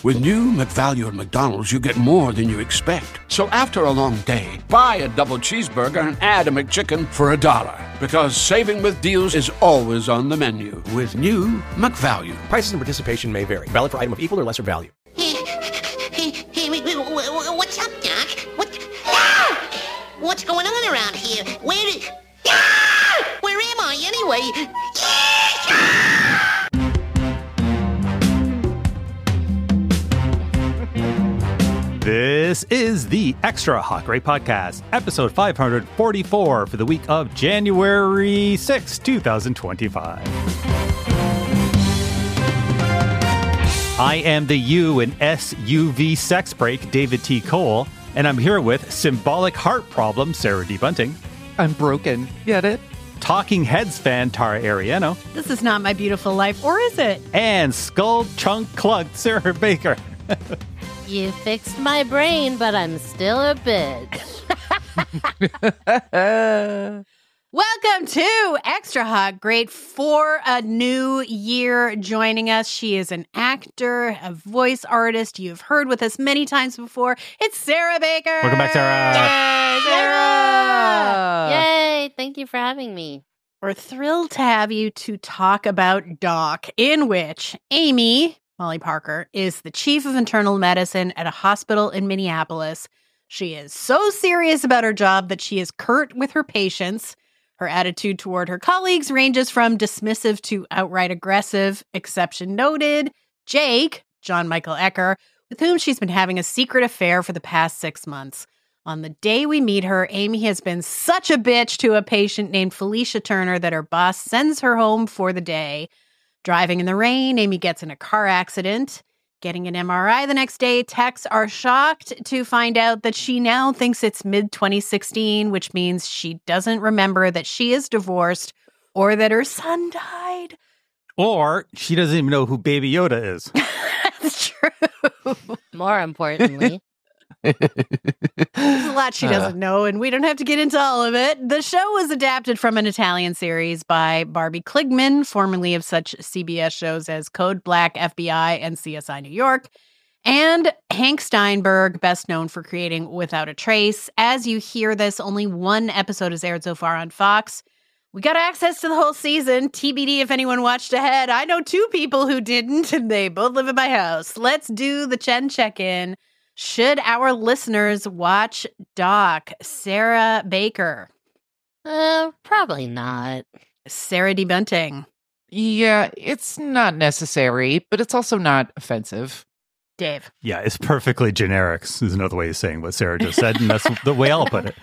With new McValue at McDonald's, you get more than you expect. So after a long day, buy a double cheeseburger and add a McChicken for $1. Because saving with deals is always on the menu. With new McValue. Prices and participation may vary. Valid for item of equal or lesser value. Hey, what's up, Doc? What's going on around here? Where am I, anyway? This is the Extra Hot Great Podcast, episode 544 for the week of January 6, 2025. I am the U in SUV sex break, David T. Cole, and I'm here with symbolic heart problem, Sarah D. Bunting. I'm broken. Get it? Talking Heads fan, Tara Ariano. This is not my beautiful life, or is it? And Skull Chunk Clugged, Sarah Baker. You fixed my brain, but I'm still a bitch. Welcome to Extra Hot Great for a new year. Joining us, she is an actor, a voice artist you've heard with us many times before. It's Sarah Baker. Welcome back, Sarah. Yay, Sarah. Yay, thank you for having me. We're thrilled to have you to talk about Doc, in which Amy, Molly Parker, is the chief of internal medicine at a hospital in Minneapolis. She is so serious about her job that she is curt with her patients. Her attitude toward her colleagues ranges from dismissive to outright aggressive. Exception noted, Jake, John Michael Ecker, with whom she's been having a secret affair for the past 6 months. On the day we meet her, Amy has been such a bitch to a patient named Felicia Turner that her boss sends her home for the day. Driving in the rain, Amy gets in a car accident. Getting an MRI the next day, techs are shocked to find out that she now thinks it's mid-2016, which means she doesn't remember that she is divorced or that her son died. Or she doesn't even know who Baby Yoda is. That's true. More importantly. There's a lot she doesn't know, and we don't have to get into all of it. The show was adapted from an Italian series by Barbie Kligman, formerly of such CBS shows as Code Black, FBI, and CSI New York, and Hank Steinberg, best known for creating Without a Trace. As you hear this, only one episode has aired so far on Fox. We got access to the whole season. TBD if anyone watched ahead. I know 2 people who didn't, and they both live in my house. Let's do the Chen check-in. Should our listeners watch Doc? Sarah Baker. Probably not. Sarah D. Bunting. Yeah, it's not necessary, but it's also not offensive. Dave. Yeah, it's perfectly generic, is another way of saying what Sarah just said, and that's the way I'll put it.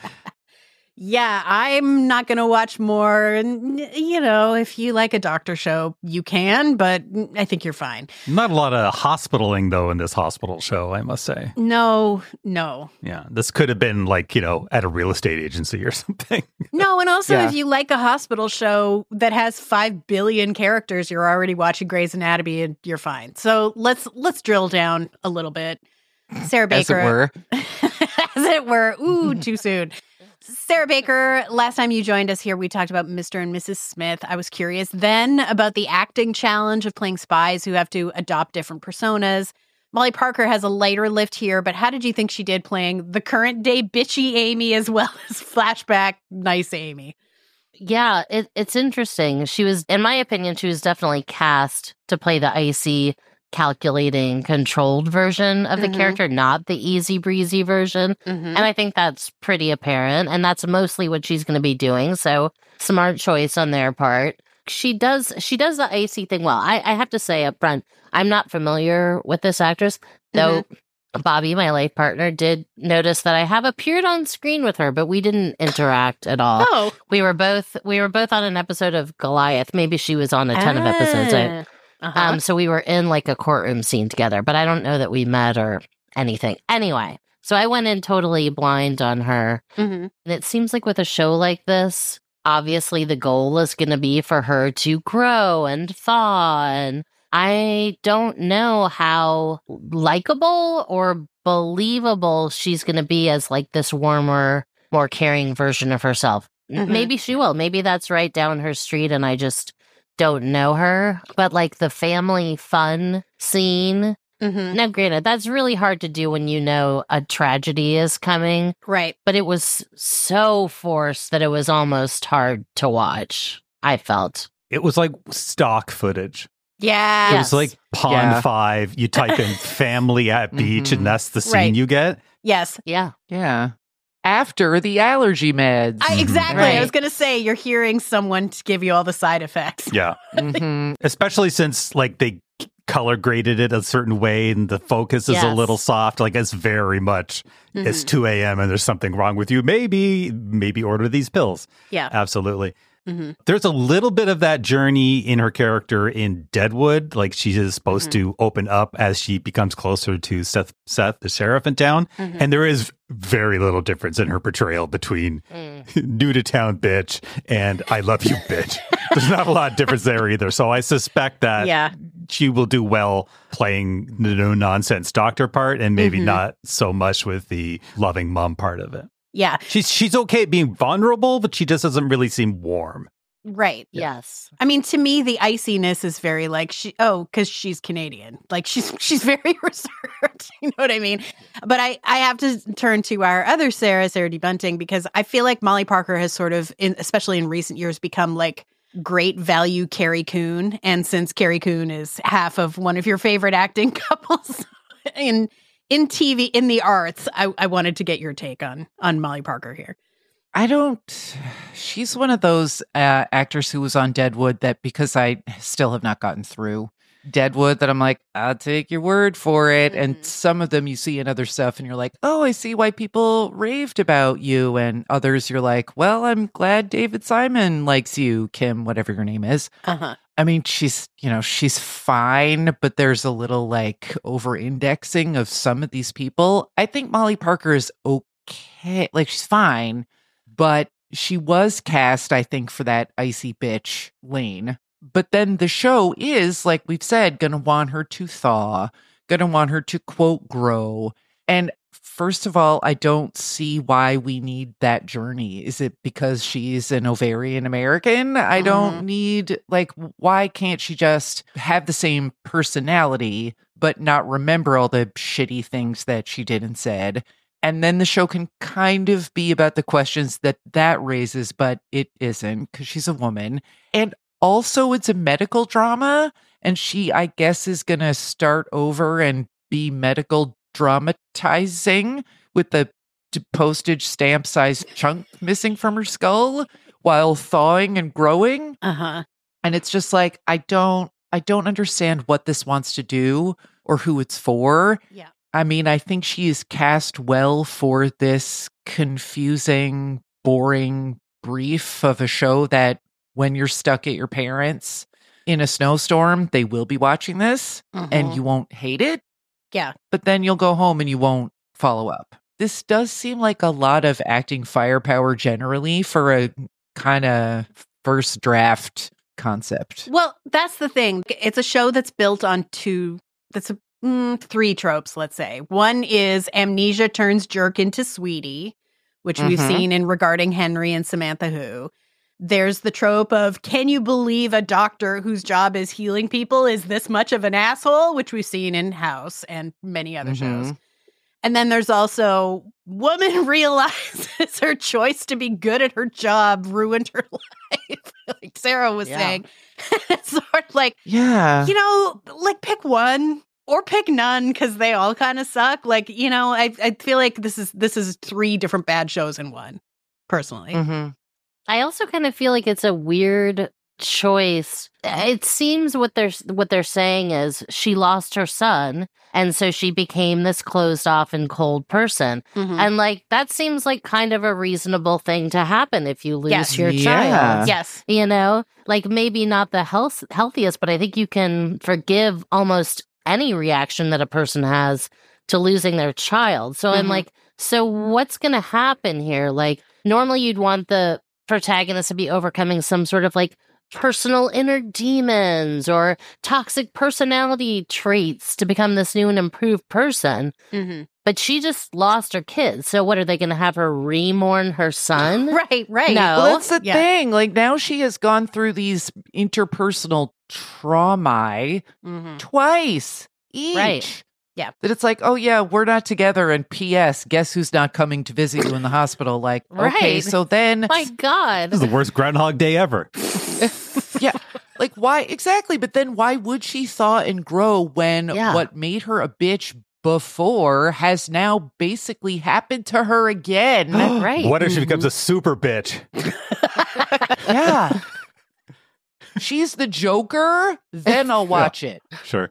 Yeah, I'm not going to watch more. And, you know, if you like a doctor show, you can, but I think you're fine. Not a lot of hospitaling, though, in this hospital show, I must say. No. Yeah, this could have been like, you know, at a real estate agency or something. No, and also Yeah. if you like a hospital show that has 5 billion characters, you're already watching Grey's Anatomy and you're fine. So let's drill down a little bit. Sarah Baker. As it were. As it were. Ooh, too soon. Sarah Baker, last time you joined us here, we talked about Mr. and Mrs. Smith. I was curious then about the acting challenge of playing spies who have to adopt different personas. Molly Parker has a lighter lift here, but how did you think she did playing the current day bitchy Amy as well as flashback nice Amy? Yeah, it's interesting. She was, in my opinion, she was definitely cast to play the icy, calculating, controlled version of the character, not the easy breezy version. And I think that's pretty apparent. And that's mostly what she's going to be doing. So smart choice on their part. She does the icy thing well. I have to say up front, I'm not familiar with this actress, though Bobby, my life partner, did notice that I have appeared on screen with her, but we didn't interact at all. Oh. We were both on an episode of Goliath. Maybe she was on a ton of episodes. So we were in like a courtroom scene together, but I don't know that we met or anything. Anyway, so I went in totally blind on her. And it seems like with a show like this, obviously the goal is going to be for her to grow and thaw. And I don't know how likable or believable she's going to be as like this warmer, more caring version of herself. Maybe she will. Maybe that's right down her street and I just don't know her. But like the family fun scene Now, granted, that's really hard to do when you know a tragedy is coming. Right. But it was so forced that it was almost hard to watch, I felt. It was like stock footage. Yeah. It was like Pond 5. You type in family at beach, and that's the scene you get. Yes. Yeah. Yeah. After the allergy meds. Exactly. Right. I was going to say, you're hearing someone to give you all the side effects. Yeah. Especially since like they color graded it a certain way and the focus is a little soft. Like it's very much, it's 2 a.m. and there's something wrong with you. Maybe order these pills. Yeah. Absolutely. There's a little bit of that journey in her character in Deadwood. Like she is supposed to open up as she becomes closer to Seth, the sheriff in town. And there is very little difference in her portrayal between new to town bitch and I love you bitch. There's not a lot of difference there either. So I suspect that she will do well playing the no nonsense doctor part and maybe not so much with the loving mom part of it. Yeah. She's okay at being vulnerable, but she just doesn't really seem warm. Right. Yes. I mean, to me, the iciness is very like, because she's Canadian. Like, she's very reserved. You know what I mean? But I have to turn to our other Sarah D. Bunting, because I feel like Molly Parker has sort of, especially in recent years, become like great value Carrie Coon. And since Carrie Coon is half of one of your favorite acting couples in TV, in the arts, I wanted to get your take on Molly Parker here. She's one of those actors who was on Deadwood that, because I still have not gotten through Deadwood, that I'm like, I'll take your word for it. And some of them you see in other stuff and you're like, oh, I see why people raved about you. And others you're like, well, I'm glad David Simon likes you, Kim, whatever your name is. I mean, she's fine, but there's a little like over-indexing of some of these people. I think Molly Parker is okay. Like, she's fine, but she was cast, I think, for that icy bitch lane. But then the show is, like we've said, going to want her to thaw, going to want her to, quote, grow. And first of all, I don't see why we need that journey. Is it because she's an ovarian American? I don't need, like, why can't she just have the same personality, but not remember all the shitty things that she did and said? And then the show can kind of be about the questions that raises, but it isn't, because she's a woman. And also, it's a medical drama, and she, I guess, is going to start over and be medical dramatizing with the postage stamp sized chunk missing from her skull while thawing and growing. And it's just like, I don't understand what this wants to do or who it's for. Yeah. I mean, I think she is cast well for this confusing, boring brief of a show that when you're stuck at your parents' in a snowstorm, they will be watching this and you won't hate it. Yeah. But then you'll go home and you won't follow up. This does seem like a lot of acting firepower generally for a kind of first draft concept. Well, that's the thing. It's a show that's built on three tropes, let's say. One is amnesia turns jerk into sweetie, which we've seen in Regarding Henry and Samantha Who. There's the trope of, can you believe a doctor whose job is healing people is this much of an asshole, which we've seen in House and many other shows. And then there's also, woman realizes her choice to be good at her job ruined her life, like Sarah was saying. It's sort of like, like pick one or pick none, because they all kind of suck. Like, I feel like this is three different bad shows in one, personally. I also kind of feel like it's a weird choice. It seems what they're saying is she lost her son, and so she became this closed off and cold person. And like that seems like kind of a reasonable thing to happen if you lose your child. Yes. Like maybe not the healthiest, but I think you can forgive almost any reaction that a person has to losing their child. So I'm like, so what's going to happen here? Like normally you'd want the protagonist to be overcoming some sort of like personal inner demons or toxic personality traits to become this new and improved person. But she just lost her kids. So what, are they going to have her remourn her son? Right. No. Well, that's the thing. Like now she has gone through these interpersonal trauma twice each. Yeah. That it's like, oh yeah, we're not together, and P.S. guess who's not coming to visit you in the hospital? Like, okay, Right. so then My God. This is the worst Groundhog Day ever. yeah. Like, why exactly? But then why would she thaw and grow when Yeah. what made her a bitch before has now basically happened to her again? Right. What if she becomes a super bitch? Yeah. She's the Joker, then I'll watch it. Sure.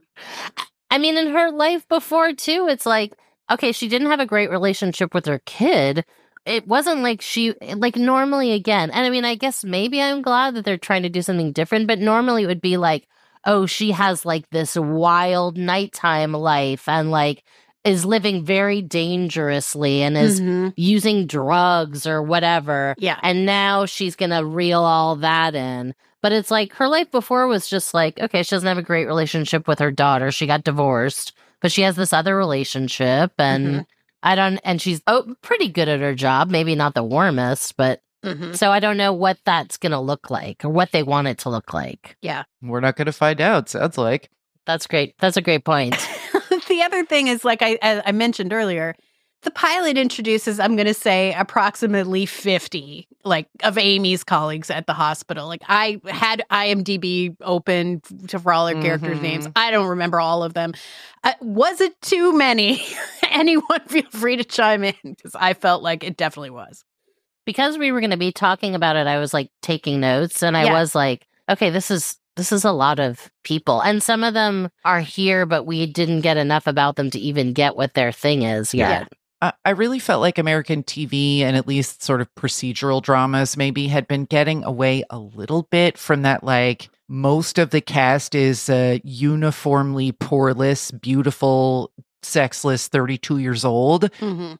I mean, in her life before, too, it's like, okay, she didn't have a great relationship with her kid. It wasn't like normally again. And I mean, I guess maybe I'm glad that they're trying to do something different, but normally it would be like, oh, she has like this wild nighttime life and like is living very dangerously and is using drugs or whatever. Yeah. And now she's going to reel all that in. But it's like her life before was just like, okay, she doesn't have a great relationship with her daughter. She got divorced, but she has this other relationship and and she's pretty good at her job. Maybe not the warmest, but so I don't know what that's going to look like or what they want it to look like. Yeah. We're not going to find out, sounds like. That's great. That's a great point. The other thing is, like I mentioned earlier, the pilot introduces, I'm going to say, approximately 50, like, of Amy's colleagues at the hospital. Like, I had IMDb open for all their characters' names. I don't remember all of them. Was it too many? Anyone feel free to chime in, because I felt like it definitely was. Because we were going to be talking about it, I was, like, taking notes, and I was like, okay, this is a lot of people. And some of them are here, but we didn't get enough about them to even get what their thing is yet. Yeah. I really felt like American TV and at least sort of procedural dramas maybe had been getting away a little bit from that, like, most of the cast is uniformly poreless, beautiful, sexless, 32 years old.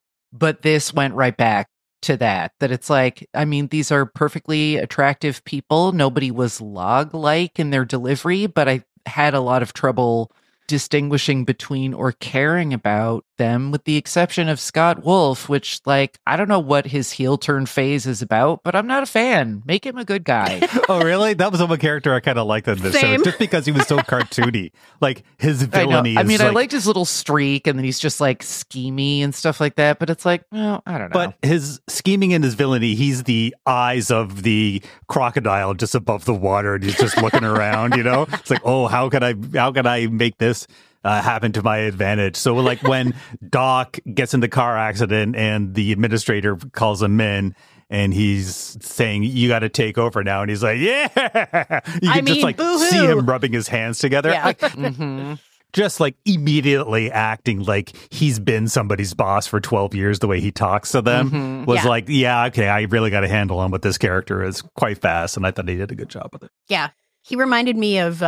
But this went right back to that it's like, I mean, these are perfectly attractive people. Nobody was log-like in their delivery, but I had a lot of trouble distinguishing between or caring about them, with the exception of Scott Wolf, which, like, I don't know what his heel turn phase is about, but I'm not a fan. Make him a good guy. Oh, really? That was one character I kind of liked in this show, just because he was so cartoony. Like, his villainy I mean, is I like, liked his little streak, and then he's just, like, schemy and stuff like that, but it's like, well, I don't know. But his scheming and his villainy, he's the eyes of the crocodile just above the water, and he's just looking around, you know? It's like, oh, how can I make this happen to my advantage? So, like, when Doc gets in the car accident and the administrator calls him in and he's saying, you got to take over now, and he's like, yeah, you can just like boo-hoo. see him rubbing his hands together. Yeah. Like, just like immediately acting like he's been somebody's boss for 12 years, the way he talks to them was like, yeah, okay, I really got a handle on what this character is quite fast. And I thought he did a good job with it. Yeah. He reminded me of,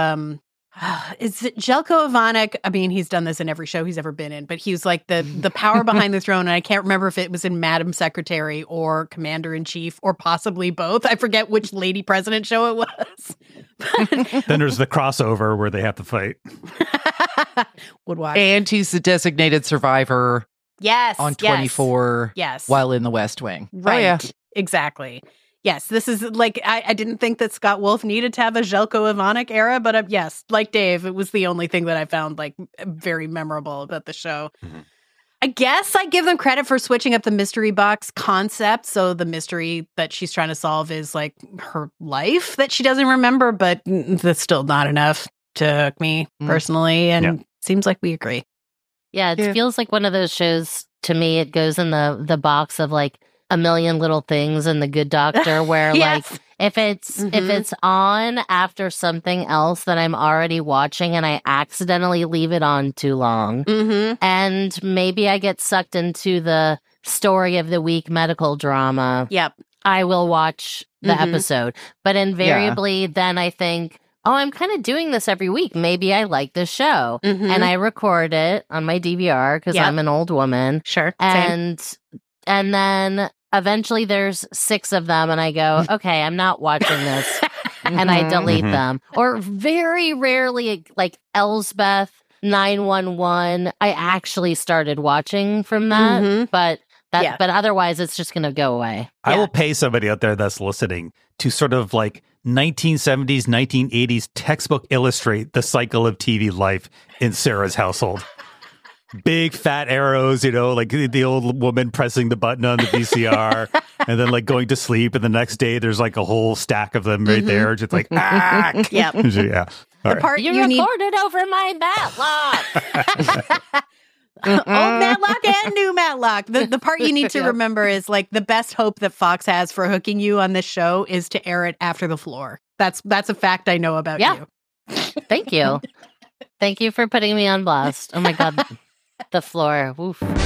is it Jelko Ivanek? I mean, he's done this in every show he's ever been in, but he was like the power behind the throne. And I can't remember if it was in Madam Secretary or Commander-in-Chief or possibly both. I forget which Lady President show it was. Then there's the crossover where they have to fight. Would watch. And he's the designated survivor Yes. on 24 Yes. while in the West Wing. Right. Oh, yeah. Exactly. Yes, this is like, I didn't think that Scott Wolf needed to have a Jelko Ivanek era, but yes, like Dave, it was the only thing that I found like very memorable about the show. I guess I give them credit for switching up the mystery box concept. So the mystery that she's trying to solve is like her life that she doesn't remember, but that's still not enough to me personally. And seems like we agree. Yeah, it feels like one of those shows to me. It goes in the box of like A Million Little Things and The Good Doctor, where Yes. like if it's on after something else that I'm already watching and I accidentally leave it on too long, and maybe I get sucked into the story of the week medical drama. Yep. I will watch the episode, but invariably then I think, oh, I'm kind of doing this every week. Maybe I like this show. And I record it on my DVR because I'm an old woman. Sure. And then eventually there's 6 of them and I go, okay, I'm not watching this. And I delete them. Or very rarely, like Elsbeth 911, I actually started watching from that. But otherwise it's just going to go away. I will pay somebody out there that's listening to sort of like 1970s, 1980s textbook illustrate the cycle of TV life in Sarah's household. big fat arrows, like the old woman pressing the button on the VCR and then like going to sleep. And the next day there's like a whole stack of them right there. Just like, ah. Yep. Yeah. The part you recorded over my Matlock. Old Matlock and new Matlock. The part you need to remember is like the best hope that Fox has for hooking you on this show is to air it after the floor. That's a fact I know about you. Thank you. Thank you for putting me on blast. Oh my God. The floor. Oof. All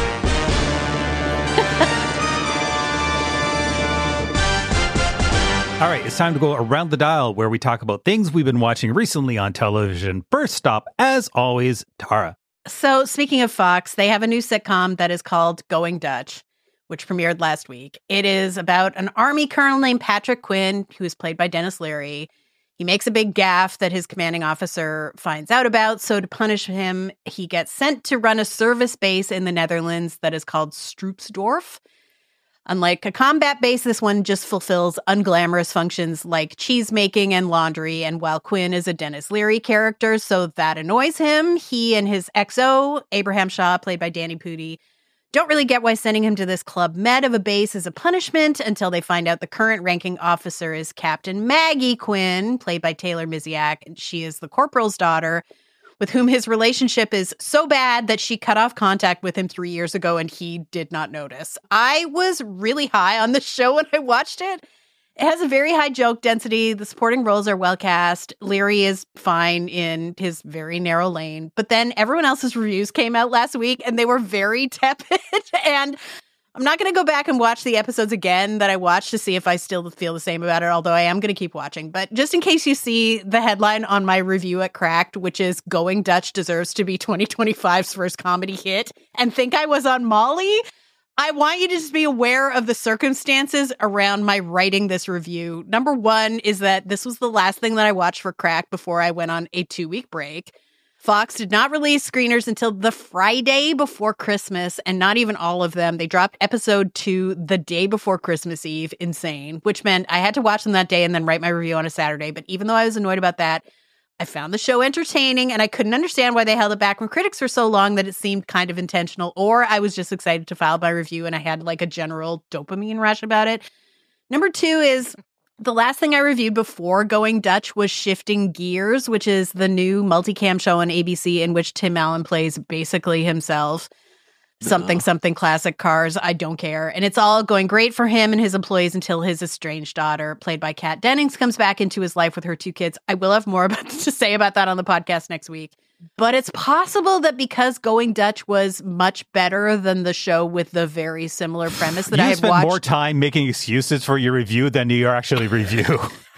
right, it's time to go around the dial where we talk about things we've been watching recently on television. First stop, as always, Tara. So speaking of Fox, they have a new sitcom that is called Going Dutch, which premiered last week. It is about an Army colonel named Patrick Quinn, who is played by Dennis Leary. He makes a big gaffe that his commanding officer finds out about. So to punish him, he gets sent to run a service base in the Netherlands that is called Stroopsdorf. Unlike a combat base, this one just fulfills unglamorous functions like cheese making and laundry. And while Quinn is a Dennis Leary character, so that annoys him, he and his XO, Abraham Shaw, played by Danny Pudi, don't really get why sending him to this Club Med of a base is a punishment until they find out the current ranking officer is Captain Maggie Quinn, played by Taylor Miziak, and she is the corporal's daughter, with whom his relationship is so bad that she cut off contact with him 3 years ago and he did not notice. I was really high on the show when I watched it. It has a very high joke density. The supporting roles are well cast. Leary is fine in his very narrow lane. But then everyone else's reviews came out last week and they were very tepid. And I'm not going to go back and watch the episodes again that I watched to see if I still feel the same about it, although I am going to keep watching. But just in case you see the headline on my review at Cracked, which is Going Dutch deserves to be 2025's first comedy hit, and think I was on Molly, I want you to just be aware of the circumstances around my writing this review. Number one is that this was the last thing that I watched for Cracked before I went on a 2-week break. Fox did not release screeners until the Friday before Christmas, and not even all of them. They dropped episode 2 the day before Christmas Eve. Insane. Which meant I had to watch them that day and then write my review on a Saturday. But even though I was annoyed about that, I found the show entertaining, and I couldn't understand why they held it back from critics for so long that it seemed kind of intentional, or I was just excited to file my review and I had like a general dopamine rush about it. Number 2 is the last thing I reviewed before Going Dutch was Shifting Gears, which is the new multicam show on ABC in which Tim Allen plays basically himself. Something classic cars. I don't care. And it's all going great for him and his employees until his estranged daughter, played by Kat Dennings, comes back into his life with her 2 kids. I will have more to say about that on the podcast next week. But it's possible that because Going Dutch was much better than the show with the very similar premise that I have watched. You spend more time making excuses for your review than you actually review.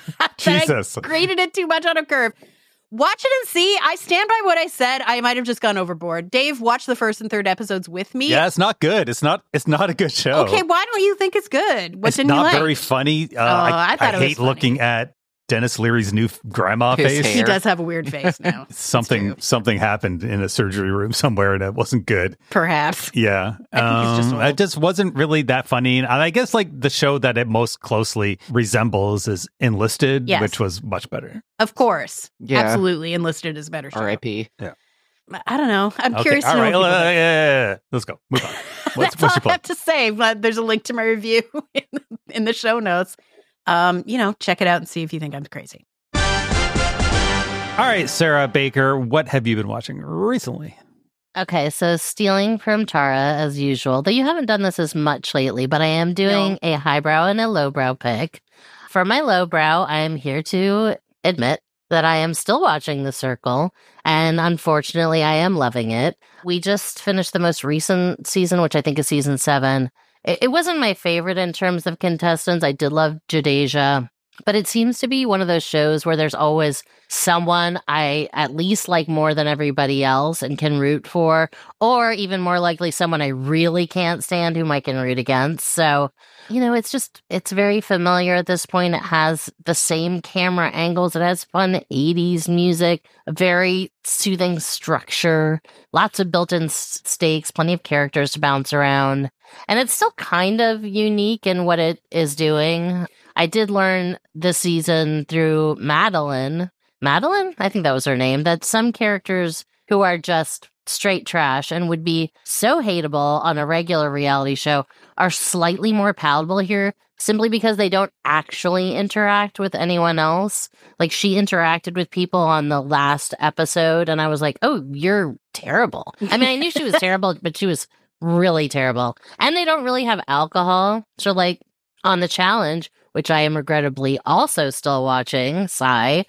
Jesus. I graded it too much on a curve. Watch it and see. I stand by what I said. I might have just gone overboard. Dave, watch the first and third episodes with me. Yeah, it's not good. It's not a good show. Okay, why don't you think it's good? What didn't you like? It's not very funny. I hate looking at Dennis Leary's new grandma face. He does have a weird face now. Something happened in a surgery room somewhere and it wasn't good. Perhaps. Yeah. I think he's just old. It just wasn't really that funny. And I guess like the show that it most closely resembles is Enlisted, which was much better. Of course. Yeah. Absolutely. Enlisted is a better show. R.I.P. Yeah. I don't know. I'm curious to all know. Right. Yeah. Let's go. Move on. That's all I have to say. But there's a link to my review in the show notes. Check it out and see if you think I'm crazy. All right, Sarah Baker, what have you been watching recently? Okay, so stealing from Tara as usual, though you haven't done this as much lately, but I am doing a highbrow and a lowbrow pick. For my lowbrow, I am here to admit that I am still watching The Circle, and unfortunately, I am loving it. We just finished the most recent season, which I think is season 7. It wasn't my favorite in terms of contestants. I did love Jadeja, but it seems to be one of those shows where there's always someone I at least like more than everybody else and can root for, or even more likely someone I really can't stand whom I can root against. So, it's very familiar at this point. It has the same camera angles. It has fun 80s music, a very soothing structure, lots of built-in stakes, plenty of characters to bounce around. And it's still kind of unique in what it is doing. I did learn this season through Madeline, I think that was her name, that some characters who are just straight trash and would be so hateable on a regular reality show are slightly more palatable here simply because they don't actually interact with anyone else. Like, she interacted with people on the last episode, and I was like, oh, you're terrible. I mean, I knew she was terrible, but she was really terrible. And they don't really have alcohol. So, like, on The Challenge, which I am regrettably also still watching, sigh,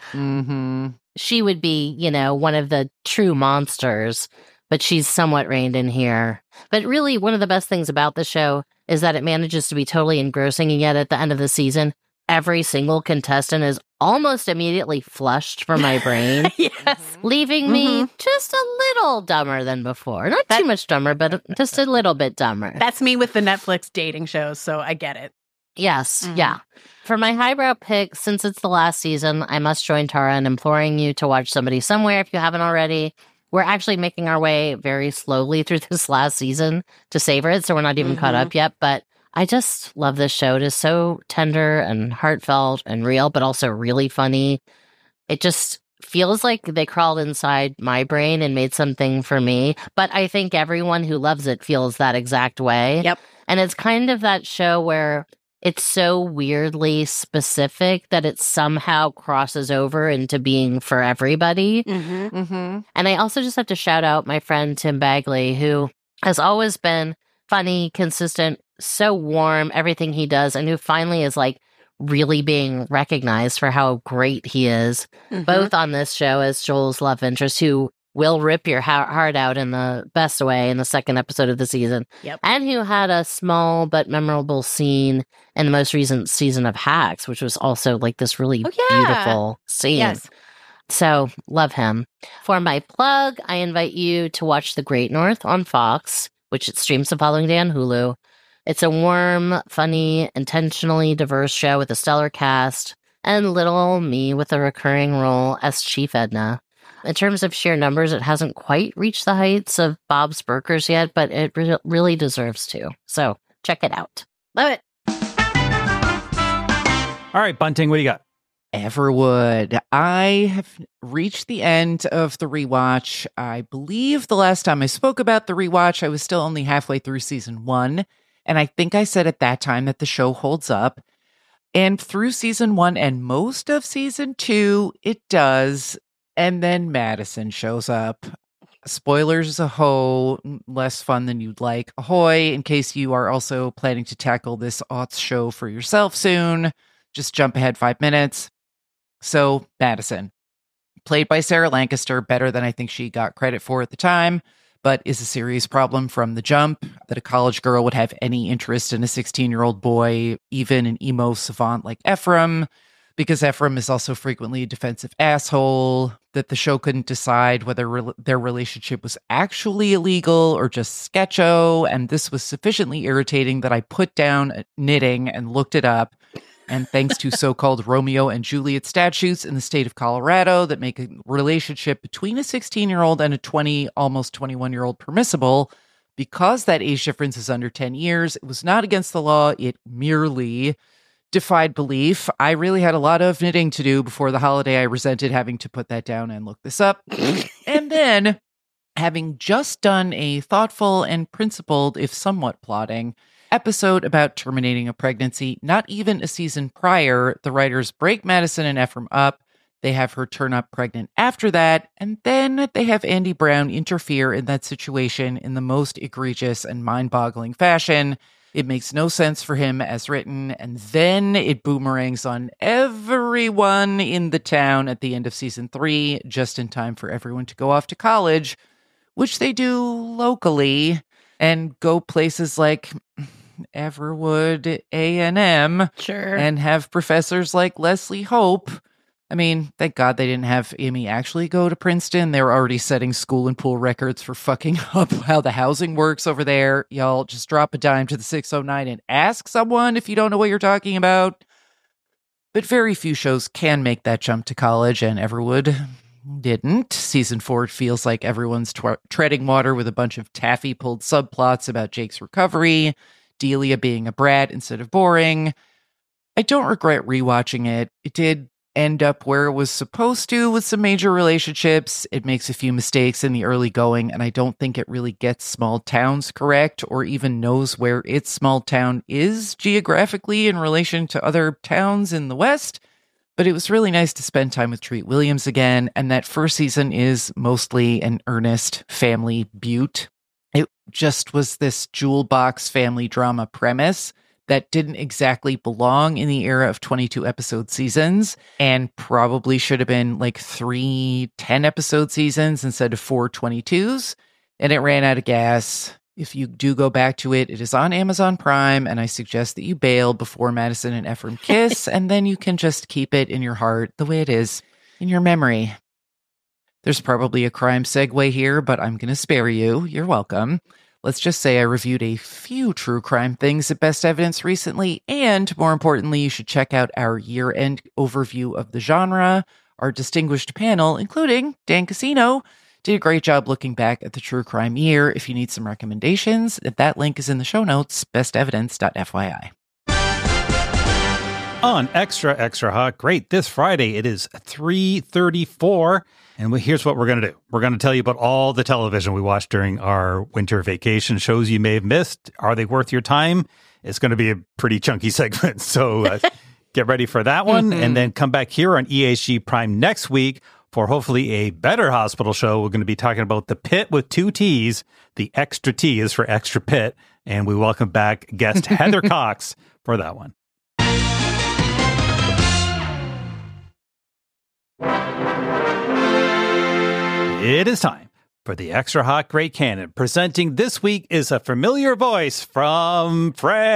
she would be, you know, one of the true monsters, but she's somewhat reined in here. But really, one of the best things about the show is that it manages to be totally engrossing, and yet at the end of the season, every single contestant is almost immediately flushed from my brain. Yes. Leaving me just a little dumber than before. Not too much dumber, but just a little bit dumber. That's me with the Netflix dating shows, so I get it. Yes, yeah. For my highbrow pick, since it's the last season, I must join Tara in imploring you to watch Somebody Somewhere if you haven't already. We're actually making our way very slowly through this last season to savor it, so we're not even caught up yet, but I just love this show. It is so tender and heartfelt and real, but also really funny. It just feels like they crawled inside my brain and made something for me, but I think everyone who loves it feels that exact way. Yep. And it's kind of that show where it's so weirdly specific that it somehow crosses over into being for everybody. And I also just have to shout out my friend Tim Bagley, who has always been funny, consistent, so warm, everything he does, and who finally is like really being recognized for how great he is, both on this show as Joel's love interest, who will rip your heart out in the best way in the second episode of the season, and who had a small but memorable scene in the most recent season of Hacks, which was also like this really beautiful scene. Yes. So, love him. For my plug, I invite you to watch The Great North on Fox, which it streams the following day on Hulu. It's a warm, funny, intentionally diverse show with a stellar cast, and little me with a recurring role as Chief Edna. In terms of sheer numbers, it hasn't quite reached the heights of Bob's Burgers yet, but it really deserves to. So, check it out. Love it. All right, Bunting, what do you got? Everwood. I have reached the end of the rewatch. I believe the last time I spoke about the rewatch, I was still only halfway through season 1. And I think I said at that time that the show holds up. And through season 1 and most of season 2, it does. And then Madison shows up. Spoilers ahoy, less fun than you'd like. Ahoy, in case you are also planning to tackle this aughts show for yourself soon. Just jump ahead 5 minutes. So, Madison, played by Sarah Lancaster, better than I think she got credit for at the time, but is a serious problem from the jump that a college girl would have any interest in a 16-year-old boy, even an emo savant like Ephraim, because Ephraim is also frequently a defensive asshole, that the show couldn't decide whether their relationship was actually illegal or just sketcho, and this was sufficiently irritating that I put down knitting and looked it up. And thanks to so-called Romeo and Juliet statutes in the state of Colorado that make a relationship between a 16-year-old and a almost 21-year-old permissible, because that age difference is under 10 years, it was not against the law, it merely defied belief. I really had a lot of knitting to do before the holiday. I resented having to put that down and look this up. And then, having just done a thoughtful and principled, if somewhat plotting, episode about terminating a pregnancy, not even a season prior, the writers break Madison and Ephraim up. They have her turn up pregnant after that, and then they have Andy Brown interfere in that situation in the most egregious and mind-boggling fashion. It makes no sense for him as written, and then it boomerangs on everyone in the town at the end of season 3, just in time for everyone to go off to college, which they do locally, and go places like Everwood A&M, Sure, and have professors like Leslie Hope. I mean, thank God they didn't have Amy actually go to Princeton. They were already setting school and pool records for fucking up how the housing works over there. Y'all just drop a dime to the 609 and ask someone if you don't know what you're talking about. But very few shows can make that jump to college, and Everwood didn't. Season 4 feels like everyone's treading water with a bunch of taffy-pulled subplots about Jake's recovery, Delia being a brat instead of boring. I don't regret rewatching it. It did end up where it was supposed to with some major relationships. It makes a few mistakes in the early going, and I don't think it really gets small towns correct or even knows where its small town is geographically in relation to other towns in the West. But it was really nice to spend time with Treat Williams again, and that first season is mostly an earnest family beaut. It just was this jewel box family drama premise that didn't exactly belong in the era of 22 episode seasons and probably should have been like 3 10-episode seasons instead of 4 22s. And it ran out of gas. If you do go back to it, it is on Amazon Prime, and I suggest that you bail before Madison and Ephraim kiss, and then you can just keep it in your heart the way it is in your memory. There's probably a crime segue here, but I'm going to spare you. You're welcome. Let's just say I reviewed a few true crime things at Best Evidence recently, and more importantly, you should check out our year-end overview of the genre. Our distinguished panel, including Dan Casino, did a great job looking back at the true crime year. If you need some recommendations, that link is in the show notes, bestevidence.fyi. On Extra Hot, great, this Friday, it is 3:34. And here's what we're going to do. We're going to tell you about all the television we watched during our winter vacation, shows you may have missed. Are they worth your time? It's going to be a pretty chunky segment. So get ready for that one. And then come back here on EHG Prime next week for hopefully a better hospital show. We're going to be talking about The Pit with 2 T's. The extra T is for Extra Pit. And we welcome back guest Heather Cox for that one. It is time for the Extra Hot Great Canon. Presenting this week is a familiar voice from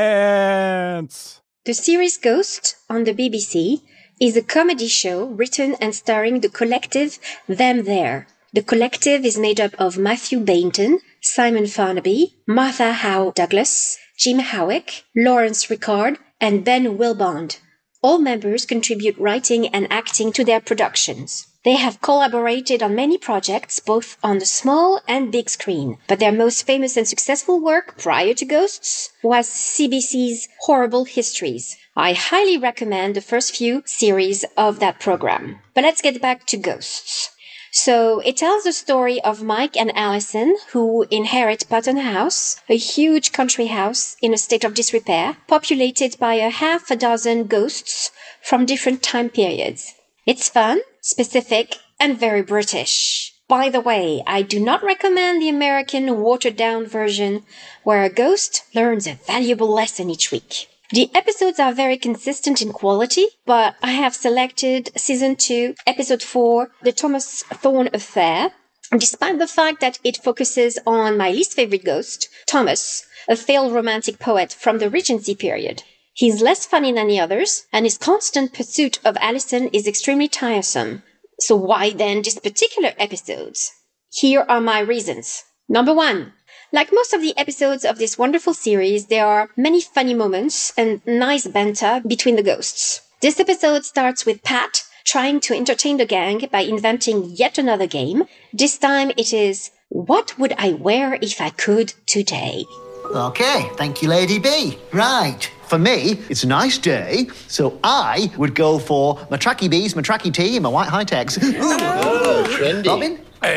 France. The series Ghost on the BBC is a comedy show written and starring the collective Them There. The collective is made up of Matthew Bainton, Simon Farnaby, Martha Howe Douglas, Jim Howick, Lawrence Ricard, and Ben Wilbond. All members contribute writing and acting to their productions. They have collaborated on many projects, both on the small and big screen. But their most famous and successful work prior to Ghosts was CBC's Horrible Histories. I highly recommend the first few series of that program. But let's get back to Ghosts. So it tells the story of Mike and Allison, who inherit Putton House, a huge country house in a state of disrepair, populated by a half a dozen ghosts from different time periods. It's fun, specific, and very British. By the way, I do not recommend the American watered-down version, where a ghost learns a valuable lesson each week. The episodes are very consistent in quality, but I have selected Season 2, Episode 4, The Thomas Thorne Affair, despite the fact that it focuses on my least favorite ghost, Thomas, a failed romantic poet from the Regency period. He's less funny than the others, and his constant pursuit of Allison is extremely tiresome. So why then this particular episodes? Here are my reasons. Number 1. Like most of the episodes of this wonderful series, there are many funny moments and nice banter between the ghosts. This episode starts with Pat trying to entertain the gang by inventing yet another game. This time it is, what would I wear if I could today? Okay, thank you, Lady B. Right. For me, it's a nice day, so I would go for my tracky Bs, my tracky T, and my white high-techs. Oh, trendy. Robin?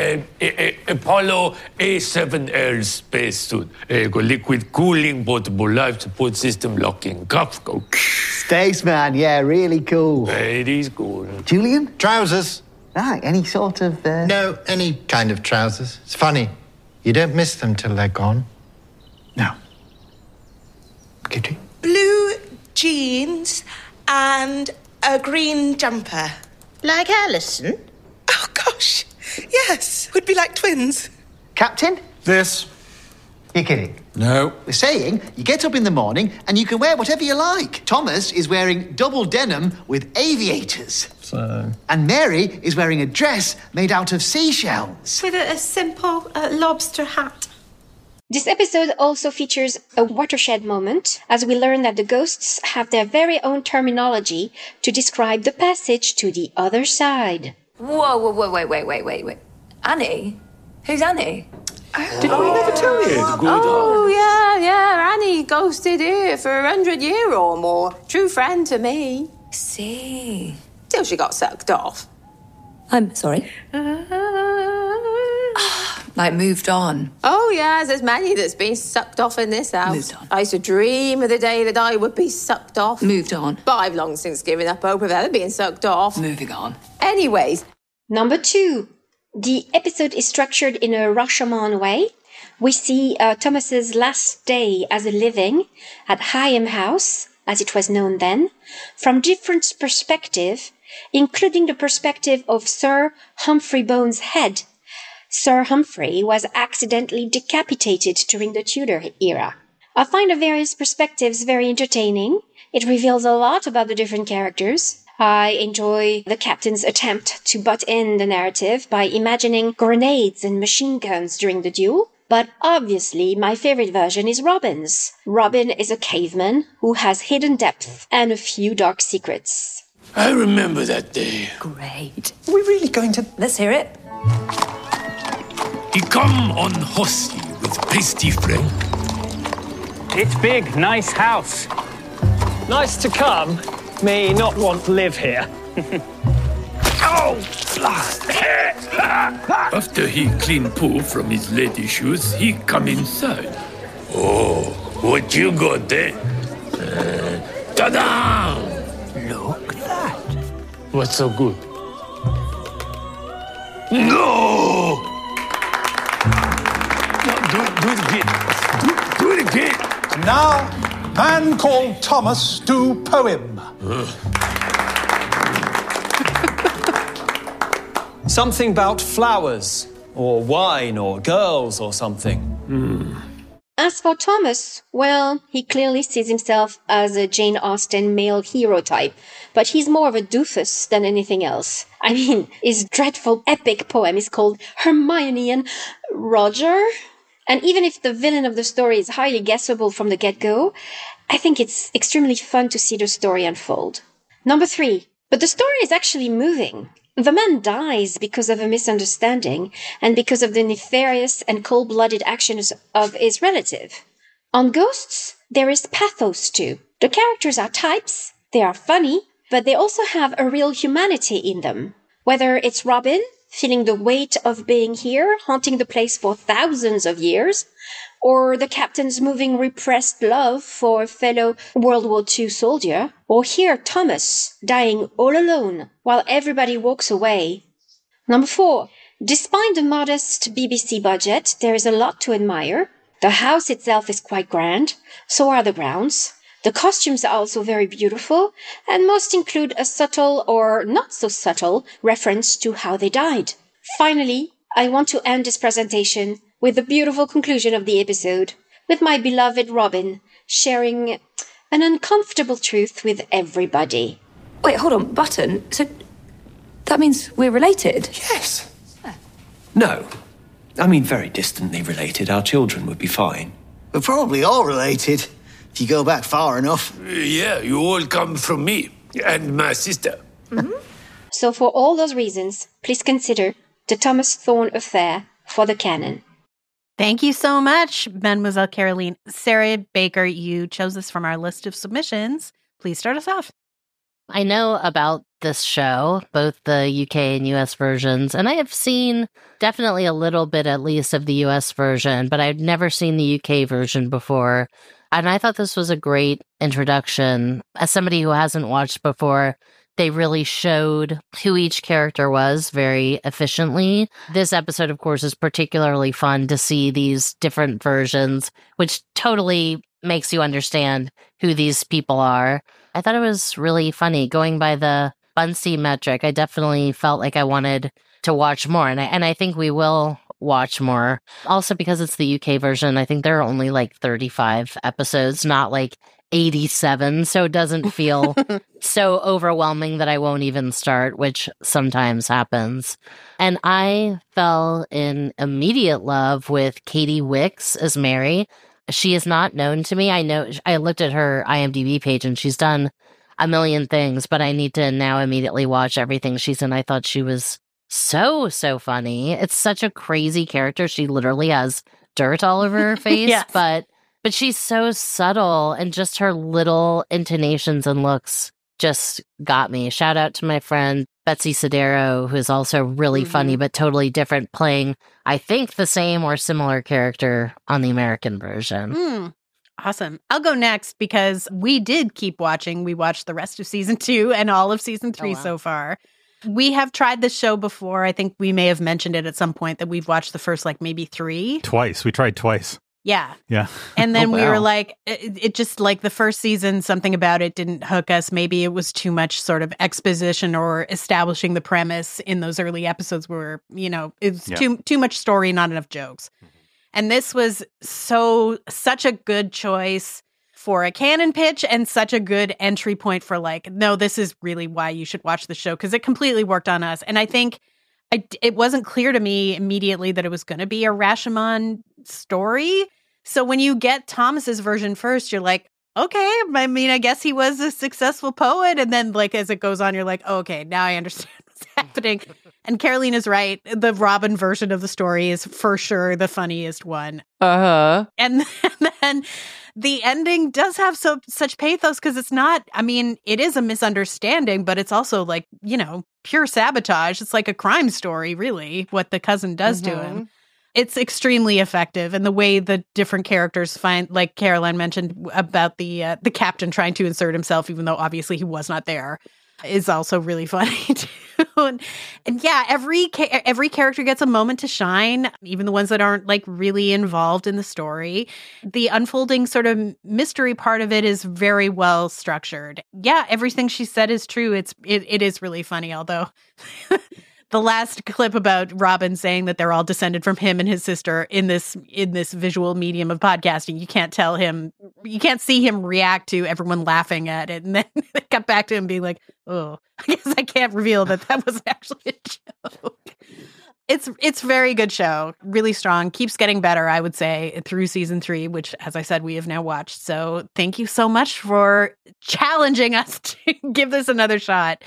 Apollo A7L spacesuit. Got liquid cooling, portable life support system, locking cuff. Go. Spaceman, yeah, really cool. It is cool. Julian? Trousers. Right, any sort of... No, any kind of trousers. It's funny. You don't miss them till they're gone. No. Kitty? Blue jeans and a green jumper. Like Alison? Oh, gosh. Yes. Would be like twins. Captain? This. You're kidding. No. We're saying you get up in the morning and you can wear whatever you like. Thomas is wearing double denim with aviators. So... And Mary is wearing a dress made out of seashells. With a simple lobster hat. This episode also features a watershed moment, as we learn that the ghosts have their very own terminology to describe the passage to the other side. Whoa, wait. Annie? Who's Annie? Did we never tell you? Yeah. Annie ghosted here for 100 years or more. True friend to me. See. till she got sucked off. I'm sorry. Like, moved on. Oh, yeah, there's many that's been sucked off in this house. Moved on. I used to dream of the day that I would be sucked off. Moved on. But I've long since given up hope of ever being sucked off. Moving on. Anyways. Number 2. The episode is structured in a Rashomon way. We see Thomas's last day as a living at Higham House, as it was known then, from different perspectives, including the perspective of Sir Humphrey Bones' head. Sir Humphrey was accidentally decapitated during the Tudor era. I find the various perspectives very entertaining. It reveals a lot about the different characters. I enjoy the captain's attempt to butt in the narrative by imagining grenades and machine guns during the duel. But obviously, my favorite version is Robin's. Robin is a caveman who has hidden depth and a few dark secrets. I remember that day. Great. Are we really going to... Let's hear it. He come on horsey with pasty friend. It's big, nice house. Nice to come, me not want to live here. Oh! After he clean poo from his lady shoes, he come inside. Oh, what you got there? Ta-da! Look that. What's so good? No! Do it again. Do it again. And now, man called Thomas do poem. Something about flowers, or wine, or girls, or something. As for Thomas, well, he clearly sees himself as a Jane Austen male hero type, but he's more of a doofus than anything else. I mean, his dreadful epic poem is called Hermione and Roger. And even if the villain of the story is highly guessable from the get-go, I think it's extremely fun to see the story unfold. Number 3. But the story is actually moving. The man dies because of a misunderstanding and because of the nefarious and cold-blooded actions of his relative. On Ghosts, there is pathos too. The characters are types, they are funny, but they also have a real humanity in them. Whether it's Robin, feeling the weight of being here, haunting the place for thousands of years, or the captain's moving repressed love for a fellow World War II soldier, or here Thomas dying all alone while everybody walks away. Number 4. Despite the modest BBC budget, there is a lot to admire. The house itself is quite grand, so are the grounds. The costumes are also very beautiful, and most include a subtle or not so subtle reference to how they died. Finally, I want to end this presentation with the beautiful conclusion of the episode, with my beloved Robin sharing an uncomfortable truth with everybody. Wait, hold on, Button. So that means we're related? Yes. No. I mean, very distantly related. Our children would be fine. We're probably all related, if you go back far enough. Yeah, you all come from me and my sister. So for all those reasons, please consider the Thomas Thorne affair for the canon. Thank you so much, Mademoiselle Caroline. Sarah Baker, you chose this from our list of submissions. Please start us off. I know about this show, both the UK and US versions, and I have seen definitely a little bit at least of the US version, but I'd never seen the UK version before. And I thought this was a great introduction. As somebody who hasn't watched before, they really showed who each character was very efficiently. This episode, of course, is particularly fun to see these different versions, which totally makes you understand who these people are. I thought it was really funny. Going by the Bunsey metric, I definitely felt like I wanted to watch more. And I think we will watch more. Also, because it's the UK version, I think there are only like 35 episodes, not like 87. So it doesn't feel so overwhelming that I won't even start, which sometimes happens. And I fell in immediate love with Katie Wicks as Mary. She is not known to me. I know I looked at her IMDb page and she's done a million things, but I need to now immediately watch everything she's in. I thought she was so funny. It's such a crazy character. She literally has dirt all over her face, Yes. but she's so subtle, and just her little intonations and looks just got me. Shout out to my friend Betsy Sodero, who is also really funny, but totally different, playing, I think, the same or similar character on the American version. Awesome. I'll go next because we did keep watching. We watched the rest of season 2 and all of season 3 so far. We have tried this show before. I think we may have mentioned it at some point that we've watched the first, like, maybe 3. Twice. We tried twice. Yeah. Yeah. And then we were like, it just, like, the first season, something about it didn't hook us. Maybe it was too much sort of exposition or establishing the premise in those early episodes where, you know, it's too much story, not enough jokes. And this was such a good choice for a canon pitch and such a good entry point for, like, no, this is really why you should watch the show, because it completely worked on us. And I think it wasn't clear to me immediately that it was going to be a Rashomon story. So when you get Thomas's version first, you're like, okay, I mean, I guess he was a successful poet. And then, like, as it goes on, you're like, oh, okay, now I understand what's happening. And Caroline is right. The Robin version of the story is for sure the funniest one. And then the ending does have such pathos because it's not, I mean, it is a misunderstanding, but it's also, like, you know, pure sabotage. It's like a crime story, really, what the cousin does to him. It's extremely effective. And the way the different characters find, like Caroline mentioned about the captain trying to insert himself, even though obviously he was not there, is also really funny too. And yeah, every character gets a moment to shine, even the ones that aren't, like, really involved in the story. The unfolding sort of mystery part of it is very well structured. Yeah, everything she said is true. It is really funny, although the last clip about Robin saying that they're all descended from him and his sister in this visual medium of podcasting, you can't see him react to everyone laughing at it, and then they cut back to him being like, oh, I guess I can't reveal that was actually a joke. It's very good show, really strong, keeps getting better, I would say, through season 3, which, as I said, we have now watched. So thank you so much for challenging us to give this another shot.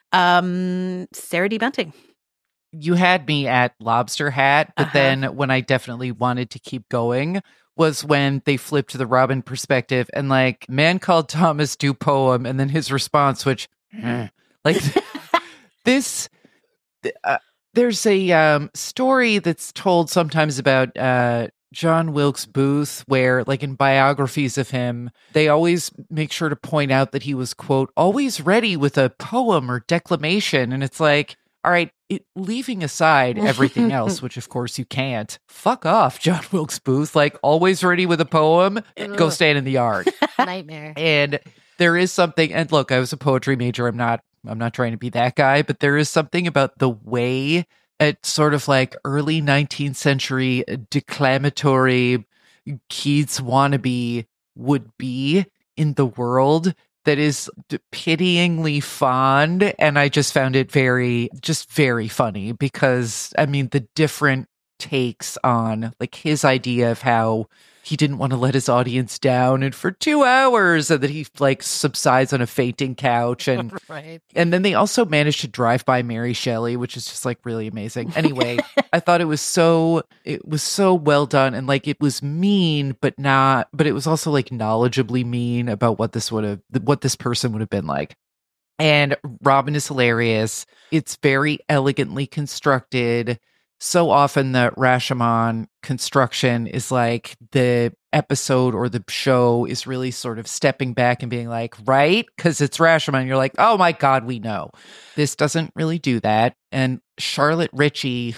Sarah D. Bunting. You had me at Lobster Hat, but then when I definitely wanted to keep going was when they flipped to the Robin perspective and, like, man called Thomas do poem, and then his response, which, like, this, there's a story that's told sometimes about John Wilkes Booth, where, like, in biographies of him, they always make sure to point out that he was, quote, always ready with a poem or declamation. And it's like, all right, leaving aside everything else, which of course you can't, fuck off, John Wilkes Booth. Like, always ready with a poem, go stand in the yard. Nightmare. And there is something, and look, I was a poetry major. I'm not trying to be that guy, but there is something about the way a sort of, like, early 19th century declamatory Keats wannabe would be in the world that is pityingly fond. And I just found it very funny because, I mean, the different takes on, like, his idea of how he didn't want to let his audience down and for 2 hours, and that he, like, subsides on a fainting couch. And right. And then they also managed to drive by Mary Shelley, which is just, like, really amazing. Anyway, I thought it was so well done, and, like, it was mean, but it was also, like, knowledgeably mean about what this person would have been like. And Robin is hilarious. It's very elegantly constructed. So often the Rashomon construction is like the episode or the show is really sort of stepping back and being like, right? Because it's Rashomon. You're like, oh my God, we know. This doesn't really do that. And Charlotte Ritchie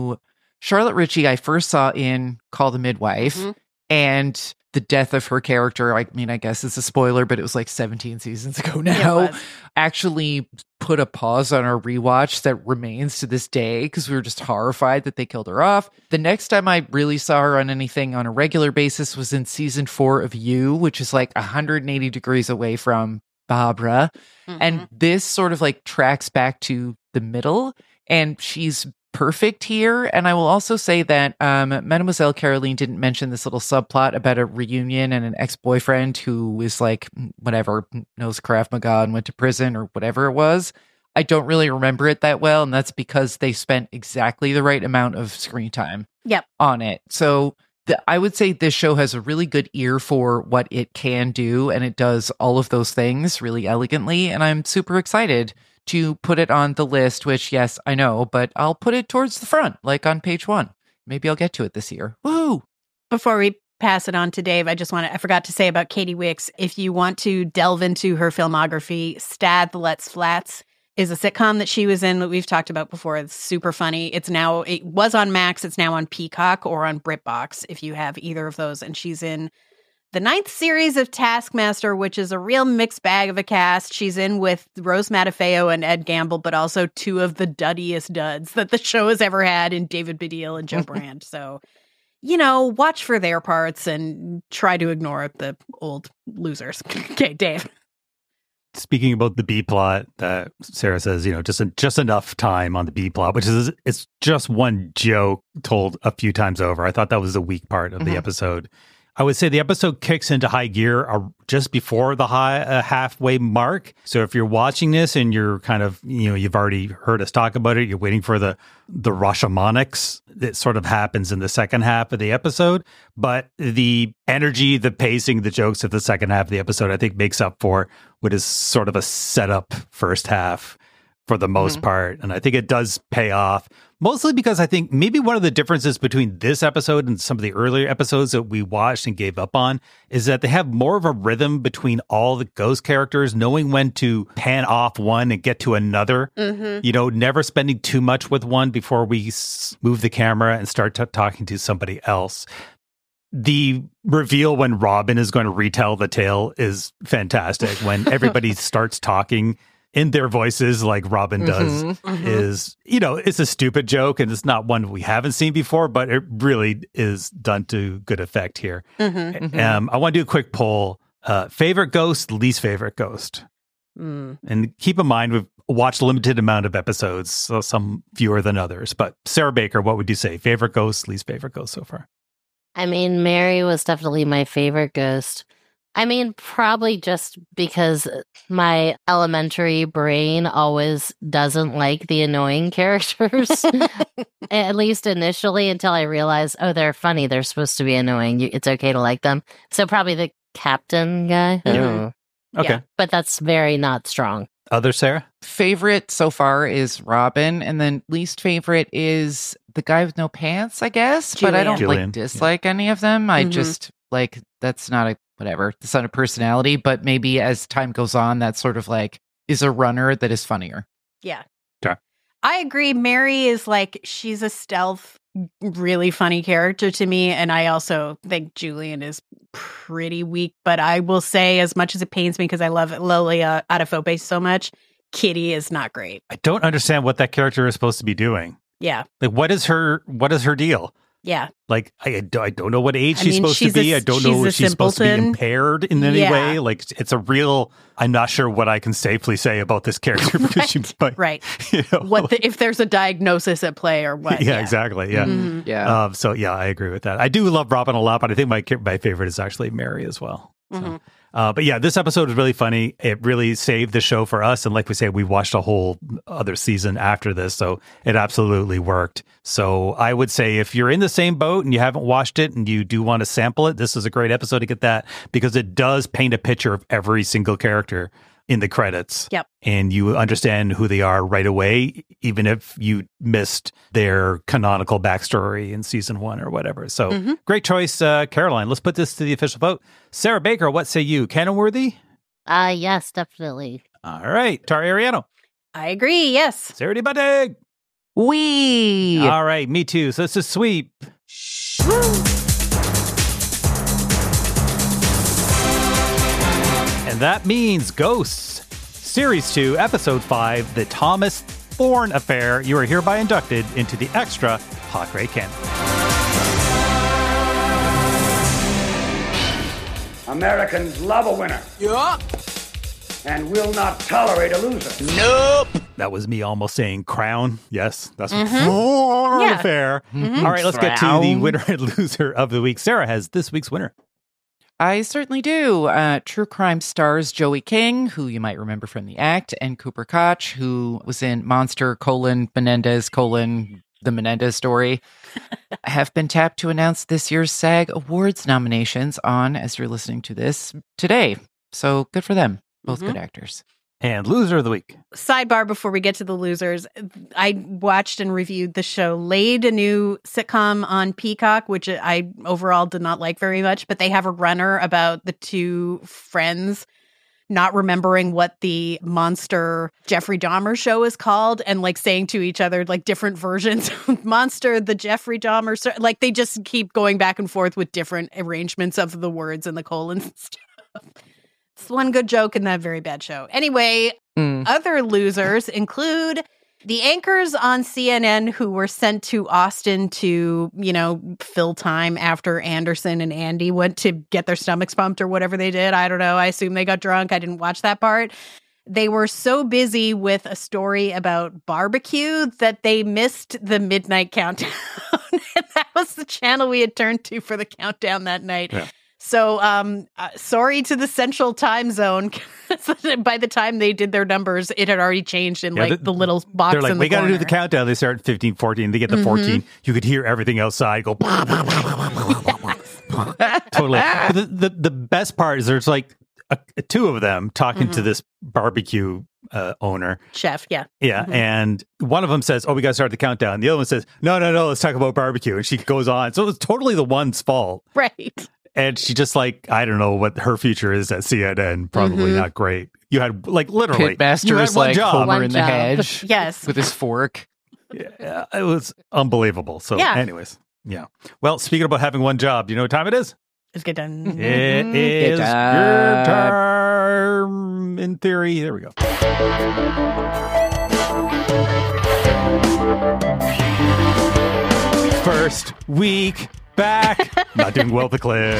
I first saw in Call the Midwife, and the death of her character, I mean, I guess it's a spoiler, but it was like 17 seasons ago now, actually put a pause on our rewatch that remains to this day because we were just horrified that they killed her off. The next time I really saw her on anything on a regular basis was in season 4 of You, which is like 180 degrees away from Barbara. And this sort of, like, tracks back to the middle, and she's perfect here. And I will also say that Mademoiselle Caroline didn't mention this little subplot about a reunion and an ex-boyfriend who is, like, whatever, knows Krav Maga and went to prison or whatever it was. I don't really remember it that well, and that's because they spent exactly the right amount of screen time on it. So I would say this show has a really good ear for what it can do, and it does all of those things really elegantly, and I'm super excited to put it on the list, which, yes, I know, but I'll put it towards the front, like on page 1. Maybe I'll get to it this year. Woo! Before we pass it on to Dave, I forgot to say about Katie Wicks, if you want to delve into her filmography, Stad the Let's Flats is a sitcom that she was in that we've talked about before. It's super funny. It was on Max, it's now on Peacock or on BritBox if you have either of those. And she's in the 9th series of Taskmaster, which is a real mixed bag of a cast. She's in with Rose Matafeo and Ed Gamble, but also 2 of the duddiest duds that the show has ever had in David Baddiel and Joe Brand. So, watch for their parts and try to ignore the old losers. Okay, Dave. Speaking about the B plot, Sarah says, just enough time on the B plot, which is it's just one joke told a few times over. I thought that was the weak part of the episode. I would say the episode kicks into high gear just before the halfway mark. So if you're watching this and you're kind of, you've already heard us talk about it, you're waiting for the Rashomonics, it sort of happens in the second half of the episode. But the energy, the pacing, the jokes of the second half of the episode, I think makes up for what is sort of a setup first half for the most part. And I think it does pay off. Mostly because I think maybe one of the differences between this episode and some of the earlier episodes that we watched and gave up on is that they have more of a rhythm between all the ghost characters, knowing when to pan off one and get to another. Never spending too much with one before we move the camera and start talking to somebody else. The reveal when Robin is going to retell the tale is fantastic. When everybody starts talking in their voices like Robin does is, it's a stupid joke and it's not one we haven't seen before, but it really is done to good effect here. I want to do a quick poll. Favorite ghost, least favorite ghost. And keep in mind, we've watched a limited amount of episodes, so some fewer than others. But Sarah Baker, what would you say? Favorite ghost, least favorite ghost so far? I mean, Mary was definitely my favorite ghost. I mean, probably just because my elementary brain always doesn't like the annoying characters, at least initially, until I realized, they're funny. They're supposed to be annoying. It's okay to like them. So probably the captain guy. I don't know. Okay. Yeah, but that's very not strong. Other Sarah? Favorite so far is Robin, and then least favorite is the guy with no pants, I guess. Julian. But I don't Julian. dislike any of them. I just that's not a whatever. It's not a personality, but maybe as time goes on, that sort of is a runner that is funnier. Yeah. Sure. I agree. Mary is she's a stealth, really funny character to me. And I also think Julian is pretty weak. But I will say, as much as it pains me because I love Lolia Adefope so much, Kitty is not great. I don't understand what that character is supposed to be doing. Yeah. What is her deal? Yeah. I don't know what age she's supposed to be. I don't know if she's supposed to be impaired in any way. It's a real, I'm not sure what I can safely say about this character because she might. Right. If there's a diagnosis at play or what. Yeah, exactly. Yeah. Yeah. So I agree with that. I do love Robin a lot, but I think my favorite is actually Mary as well. So. But yeah, this episode was really funny. It really saved the show for us. And like we say, we watched a whole other season after this. So it absolutely worked. So I would say if you're in the same boat and you haven't watched it and you do want to sample it, this is a great episode to get that because it does paint a picture of every single character in the credits. Yep. And you understand who they are right away, even if you missed their canonical backstory in season 1 or whatever. So great choice, Caroline. Let's put this to the official vote. Sarah Baker, what say you? Canon worthy? Yes, definitely. All right. Tara Ariano. I agree. Yes. Sarah D. Buddig. Wee. All right. Me too. So this is sweep. And that means Ghosts, Series 2, Episode 5, The Thomas Thorne Affair. You are hereby inducted into the extra Hot Grey Canon. Americans love a winner. Yeah. And will not tolerate a loser. Nope. That was me almost saying crown. Yes, that's Thorne Affair. All right, let's get to the winner and loser of the week. Sarah has this week's winner. I certainly do. True Crime stars Joey King, who you might remember from The Act, and Cooper Koch, who was in Monster, Menendez, the Menendez story, have been tapped to announce this year's SAG Awards nominations on, as you're listening to this, today. So good for them. Both good actors. And loser of the week. Sidebar before we get to the losers. I watched and reviewed the show Laid, a new sitcom on Peacock, which I overall did not like very much, but they have a runner about the two friends not remembering what the monster Jeffrey Dahmer show is called and like saying to each other like different versions of Monster, the Jeffrey Dahmer, like they just keep going back and forth with different arrangements of the words and the colons and stuff. It's one good joke in that very bad show. Anyway, other losers include the anchors on CNN who were sent to Austin to, fill time after Anderson and Andy went to get their stomachs pumped or whatever they did. I don't know. I assume they got drunk. I didn't watch that part. They were so busy with a story about barbecue that they missed the midnight countdown. And that was the channel we had turned to for the countdown that night. Yeah. So, sorry to the central time zone. By the time they did their numbers, it had already changed in the little box. They're like, in the we got to corner. do the countdown. They start at 15, 14. They get to 14. You could hear everything outside go. Totally. The best part is there's like two of them talking to this barbecue owner. Chef, yeah. Yeah, and one of them says, we got to start the countdown. The other one says, no, let's talk about barbecue. And she goes on. So it was totally the one's fault. Right. And she just like, I don't know what her future is at CNN. Probably not great. You had like literally. Pitmaster is like Homer in the hedge. Yes. With his fork. Yeah, it was unbelievable. So anyways, yeah. Well, speaking about having one job, do you know what time it is? It's good time. It is your time in theory. There we go. First week back. Not doing well with the clip.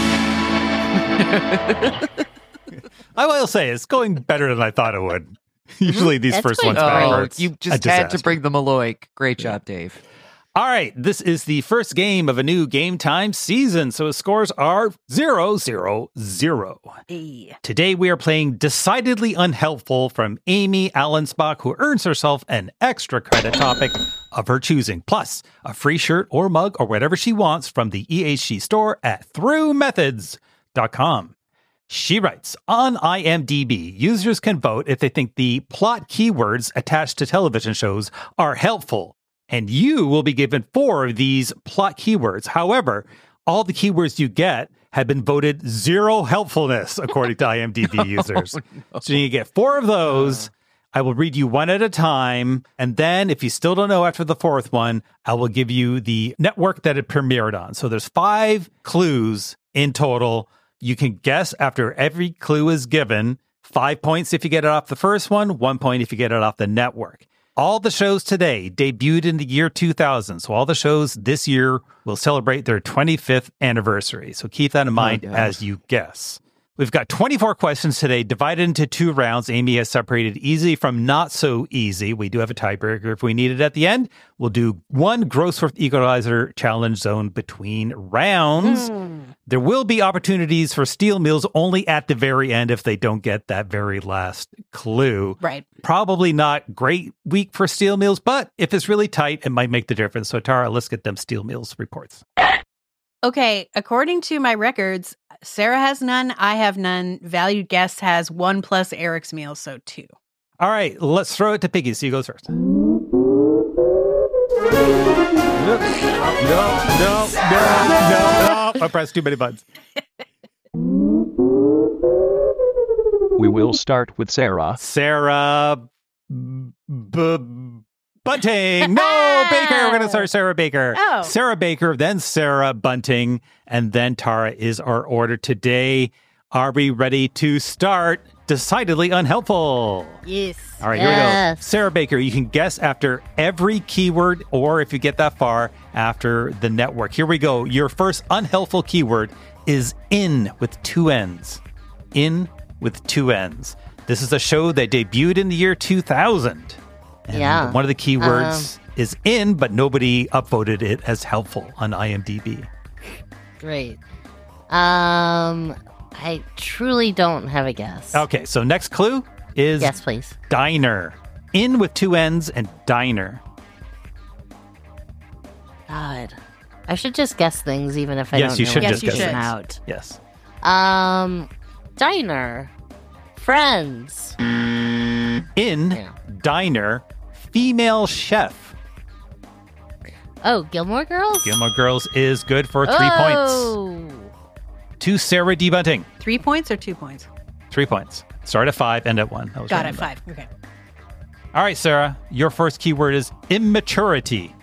I will say it's going better than I thought it would. Usually these first ones back are you just had to bring the Malloy. Great job, Dave. All right, this is the first game of a new Game Time season, so the scores are 0-0-0. Hey. Today we are playing Decidedly Unhelpful from Amy Allensbach, who earns herself an extra credit topic of her choosing, plus a free shirt or mug or whatever she wants from the EHG store at throughmethods.com. She writes, on IMDb, users can vote if they think the plot keywords attached to television shows are helpful. And you will be given 4 of these plot keywords. However, all the keywords you get have been voted 0 helpfulness, according to IMDb users. No. So you get 4 of those. I will read you one at a time. And then if you still don't know after the 4th one, I will give you the network that it premiered on. So there's 5 clues in total. You can guess after every clue is given. 5 points if you get it off the first one, 1 point if you get it off the network. All the shows today debuted in the year 2000. So all the shows this year will celebrate their 25th anniversary. So keep that in mind as you guess. We've got 24 questions today divided into 2 rounds. Amy has separated easy from not so easy. We do have a tiebreaker if we need it at the end. We'll do 1 Grossworth Equalizer challenge zone between rounds. There will be opportunities for steel meals only at the very end if they don't get that very last clue. Right. Probably not great week for steel meals, but if it's really tight, it might make the difference. So Tara, let's get them steel meals reports. Okay, according to my records, Sarah has none, I have none. Valued guest has 1 plus Eric's meal, so 2. All right, let's throw it to Piggy. So you goes first. No. I pressed too many buttons. We will start with Sarah. Sarah Bunting. No, Baker. We're going to start Sarah Baker. Oh. Sarah Baker, then Sarah Bunting, and then Tara is our order today. Are we ready to start? Decidedly Unhelpful. Yes. All right, here we go. Sarah Baker, you can guess after every keyword, or if you get that far, after the network. Here we go. Your first unhelpful keyword is in with 2 N's. In with 2 N's. This is a show that debuted in the year 2000. And one of the keywords is in, but nobody upvoted it as helpful on IMDb. Great. I truly don't have a guess. Okay, so next clue is yes, please. Diner. In with 2 N's and Diner. God. I should just guess things even if I Yes, don't you know should what just to guess figure things. out. Yes. Diner. Friends. In Diner, female chef. Oh, Gilmore Girls? Gilmore Girls is good for 3 points. To Sarah D. Bunting. 3 points or 2 points? 3 points. Start at 5, end at 1. That was Got right it, in the back. 5. Okay. All right, Sarah, your first keyword is immaturity.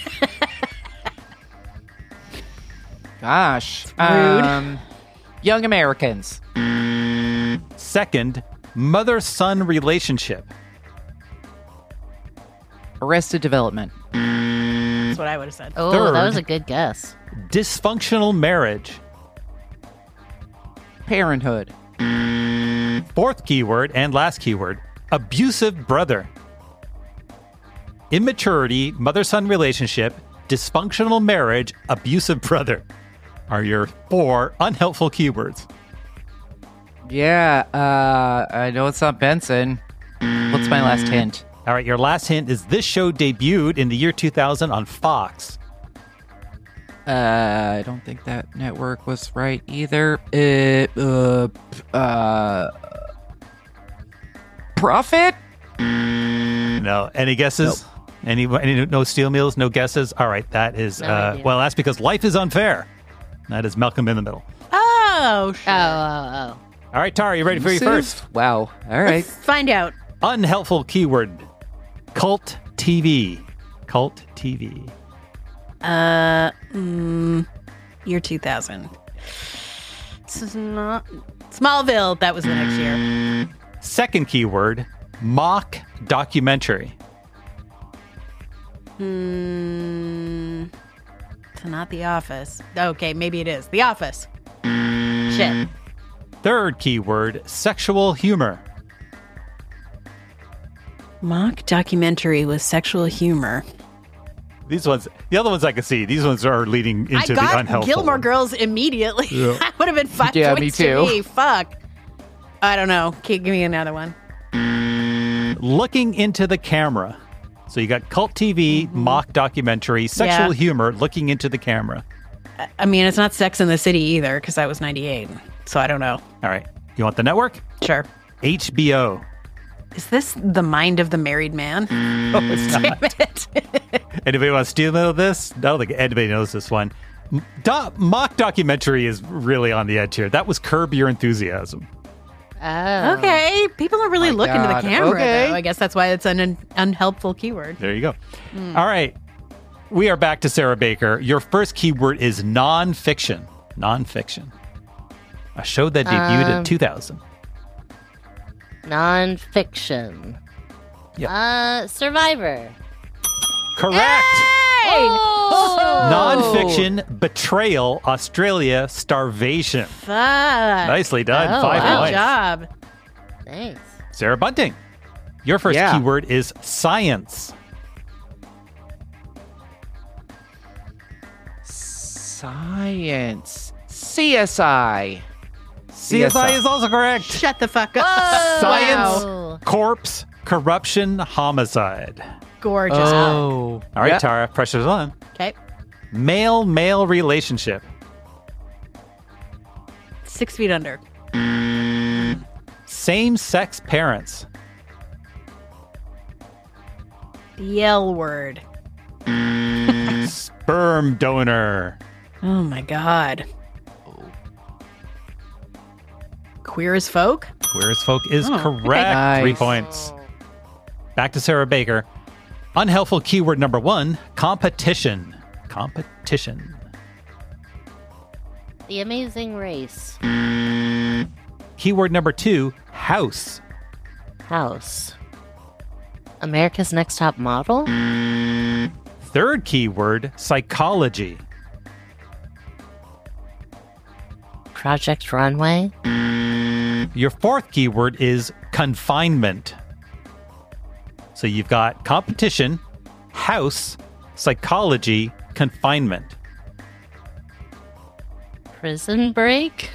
Gosh. Rude. Young Americans. Second, mother-son relationship. Arrested Development. That's what I would have said. Oh, Third. that was a good guess. Dysfunctional marriage. Parenthood. Fourth keyword and last keyword, abusive brother. Immaturity, mother-son relationship, dysfunctional marriage, abusive brother are your 4 unhelpful keywords. Yeah, I know it's not Benson. What's my last hint? All right, your last hint is this show debuted in the year 2000 on Fox. I don't think that network was right either. Profit? No. Any guesses? Nope. Any no steel meals, no guesses? All right, that is, well, that's because Life is Unfair. That is Malcolm in the Middle. Oh, sure. Oh. All right, Tara, you ready for your first? Wow. All right. Let's find out. Unhelpful keyword. Cult TV. Cult TV. Year 2000. This is not Smallville. That was the next year. Second keyword, mock documentary. So not The Office. Okay, maybe it is. The Office. Shit. Third keyword, sexual humor. Mock documentary with sexual humor. These ones, the other ones I can see. These ones are leading into I the got unhelpful. Gilmore Girls immediately. Yeah. That would have been 5 Yeah, points me too. to me. Fuck. I don't know. Give me another one. Looking into the camera. So you got cult TV, mock documentary, sexual Yeah. humor, looking into the camera. I mean, it's not Sex in the City either, because that was 98. So I don't know. All right. You want the network? Sure. HBO. Is this The Mind of the Married Man? Oh, it's not. Damn it. Anybody want to steal this? I don't think anybody knows this one. Mock documentary is really on the edge here. That was Curb Your Enthusiasm. Oh. Okay. People are really looking to the God. camera, Okay. though. I guess that's why it's an unhelpful keyword. There you go. All right. We are back to Sarah Baker. Your first keyword is nonfiction. Nonfiction. A show that debuted in 2000. Non-fiction. Yep. Survivor. Correct. Oh! Nonfiction, Betrayal, Australia, Starvation. Fuck. Nicely done. Oh, 5 wow. points. Good job. Thanks. Sarah Bunting. Your first Yeah. keyword is science. Science. CSI. CSI is also correct. Shut the fuck up. Science, Wow. corpse, corruption, homicide. Gorgeous. Oh. All right, Yeah. Tara, pressure's on. Okay. Male-male relationship. 6 Feet Under. Same-sex parents. The L word. Sperm donor. Oh my God. Queer as Folk? Queer as Folk is Oh, correct. okay. 3 Nice. points. Back to Sarah Baker. Unhelpful keyword number 1, competition. Competition. The Amazing Race. Keyword number 2, house. House. America's Next Top Model. Third keyword, psychology. Project Runway. Your fourth keyword is confinement. So you've got competition, house, psychology, confinement. Prison Break.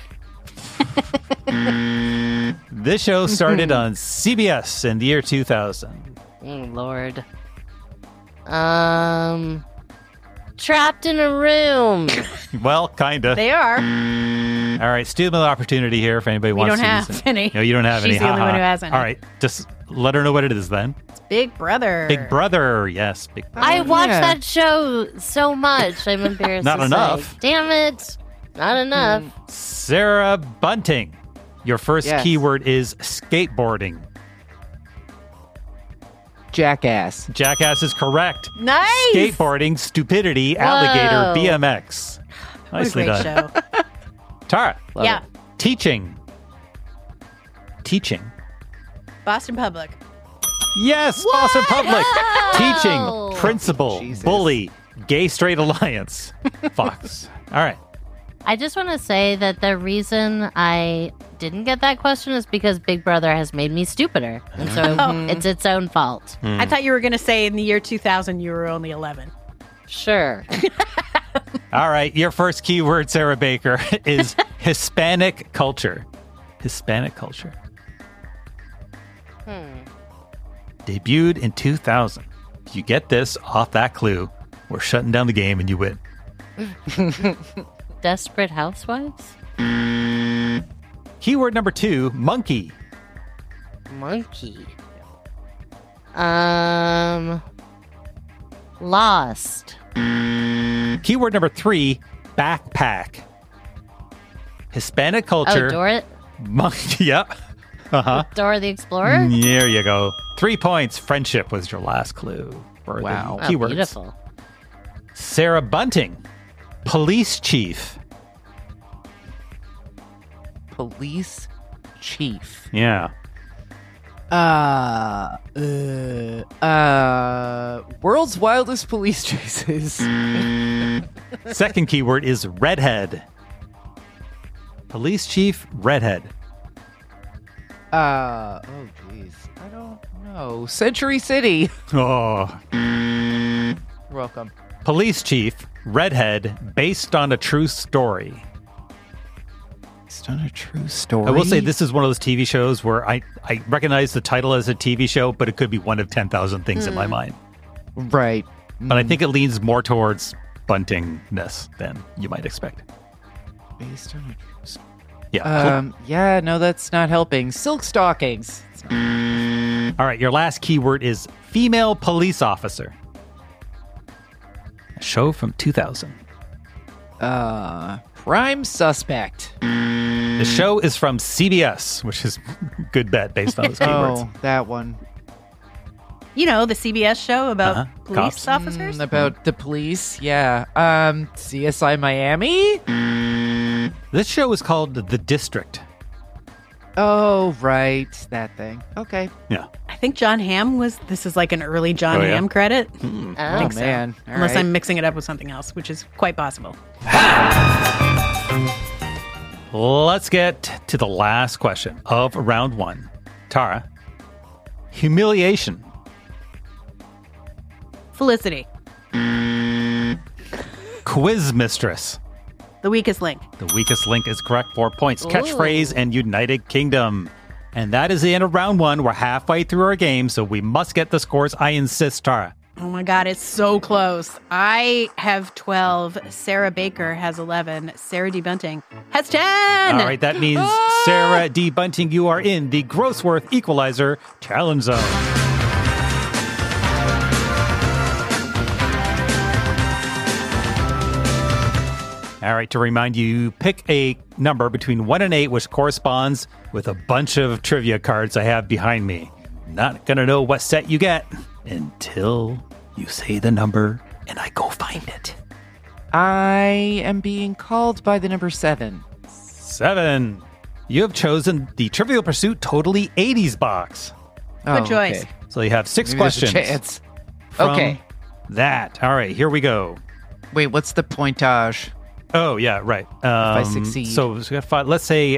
This show started on CBS in the year 2000. Oh, Lord. trapped in a room. Well, kind of. They are. All right, steal the opportunity here if anybody wants to don't use have it. any. No, you don't have any. She's the only one who has any. All right, just let her know what it is then. It's Big Brother. Big Brother, yes. Big Brother. I watched that show so much. I'm embarrassed Not to enough. say. Damn it. Not enough. Sarah Bunting. Your first Yes. keyword is skateboarding. Jackass. Jackass is correct. Nice. Skateboarding, stupidity, alligator, BMX. Nicely what a done. great show. Tara. Yeah. Teaching. Boston Public. Yes, Boston Public. Teaching, principal, bully, gay straight alliance. Fox. All right. I just want to say that the reason I didn't get that question is because Big Brother has made me stupider. And so it's its own fault. I thought you were going to say in the year 2000 you were only 11. Sure. All right. Your first keyword, Sarah Baker, is Hispanic culture. Hispanic culture. Debuted in 2000. If you get this off that clue, we're shutting down the game and you win. Desperate Housewives? Keyword number 2, monkey. Monkey. Lost. Keyword number 3, backpack. Hispanic culture. Oh, Dora? Monkey, yep. Uh-huh. Dora the Explorer? There you go. 3 points. Friendship was your last clue for the keywords. Beautiful. Sarah Bunting. Police chief. Police chief. Yeah. World's wildest police chases. Second keyword is redhead. Police chief, redhead. Oh, jeez. I don't know. Century City. Oh. You're welcome. Police chief, redhead, based on a true story. Based on a true story? I will say this is one of those TV shows where I recognize the title as a TV show, but it could be one of 10,000 things in my mind. Right. But I think it leans more towards buntingness than you might expect. Based on a true story. Yeah. Yeah, no, that's not helping. Silk stockings. All right, your last keyword is female police officer. A show from 2000. Prime Suspect. The show is from CBS, which is good bet based on those keywords. Oh, that one. You know, the CBS show about police Cops. officers? About the police, yeah. CSI Miami? This show is called The District. Oh, right. That thing. Okay. Yeah. I think John Hamm this is like an early John Oh, yeah? Hamm credit. Oh, I think so. man. All Unless right. I'm mixing it up with something else, which is quite possible. Let's get to the last question of round 1. Tara, humiliation. Felicity, Quiz mistress. the weakest link. The weakest link is correct. 4 points. Catchphrase and United Kingdom. And that is the end of round 1. We're halfway through our game, so we must get the scores. I insist, Tara. Oh my God, it's so close. I have 12. Sarah Baker has 11. Sarah D. Bunting has 10. All right, that means Sarah D. Bunting, you are in the Grossworth Equalizer Challenge Zone. All right, to remind you, pick a number between 1 and 8, which corresponds with a bunch of trivia cards I have behind me. Not going to know what set you get until you say the number and I go find it. I am being called by the number 7. 7. You have chosen the Trivial Pursuit Totally 80s box. Good choice. Okay. So you have 6 Maybe there's a questions. chance. from Okay. that. All right, here we go. Wait, what's the pointage? Oh yeah, right. I succeed. So we got 5. Let's say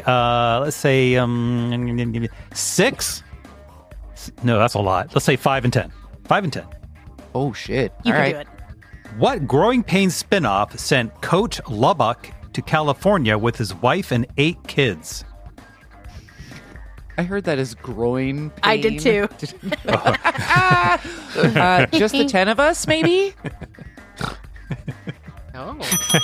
6. No, that's a lot. Let's say 5 and 10. 5 and 10. Oh shit! You All can right. do it. What Growing Pains spinoff sent Coach Lubbock to California with his wife and 8 kids? I heard that as groin pain. I did too. Just the 10 of us, maybe? Oh.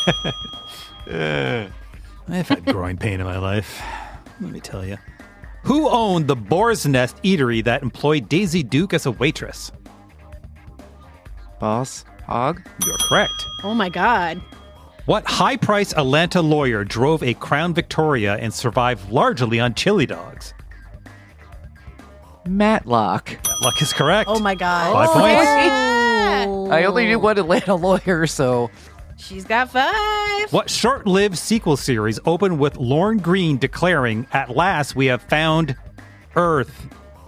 I've had growing pain in my life. Let me tell you. Who owned the Boar's Nest eatery that employed Daisy Duke as a waitress? Boss Hogg? You're correct. Oh my God. What high-priced Atlanta lawyer drove a Crown Victoria and survived largely on chili dogs? Matlock. Matlock is correct. Oh my God. 5 points. Yeah. I only knew one Atlanta lawyer, so. She's got 5. What short-lived sequel series opened with Lorne Greene declaring, "At last we have found Earth"?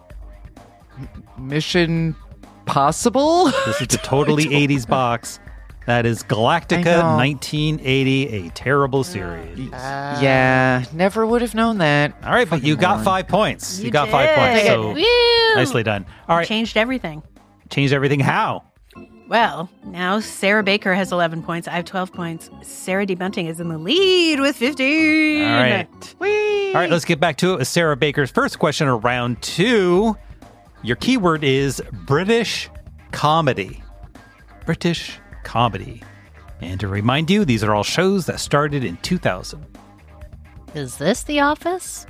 Mission Possible? This is the totally 80s box. That is Galactica 1980, a terrible series. Yeah, never would have known that. All right, but you got 5 points. You got 5 points, so nicely done. All right. Changed everything. Changed everything how? Well, now Sarah Baker has 11 points. I have 12 points. Sarah D. Bunting is in the lead with 15. All right. Whee! All right, let's get back to it with Sarah Baker's first question of round 2. Your keyword is British comedy. British comedy. And to remind you, these are all shows that started in 2000. Is this The Office?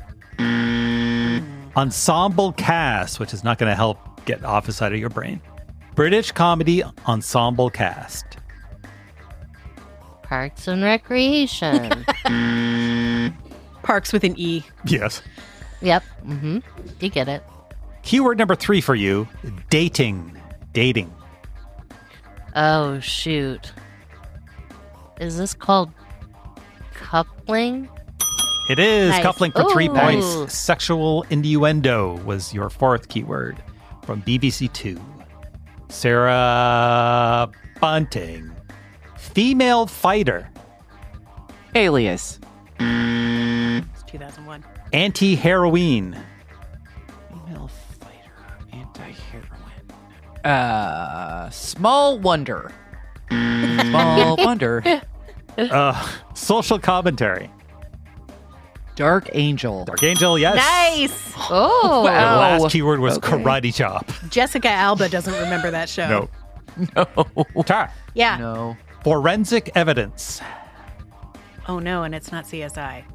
Ensemble cast, which is not going to help get Office out of your brain. British comedy ensemble cast. Parks and Recreation. Parks with an E. Yes. Yep. Mm-hmm. You get it. Keyword number 3 for you, dating. Dating. Oh, shoot. Is this called coupling? It is. Nice. Coupling for 3 Ooh. points. Nice. Sexual innuendo was your 4th keyword from BBC 2. Sarah Bunting. Female fighter. Alias. It's 2001. Anti-heroine. Female fighter. Anti-heroine. Small Wonder. Small Wonder. Social commentary. Dark Angel. Dark Angel, yes. Nice. Oh. The Wow. last keyword was karate chop. Jessica Alba doesn't remember that show. No. Tara. Yeah. No. Forensic evidence. Oh no, and it's not CSI.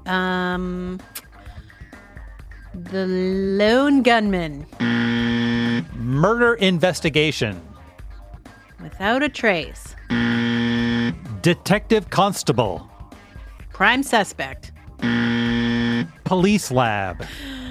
The Lone Gunman. Murder investigation. Without a trace. Detective constable. Prime suspect. Police lab.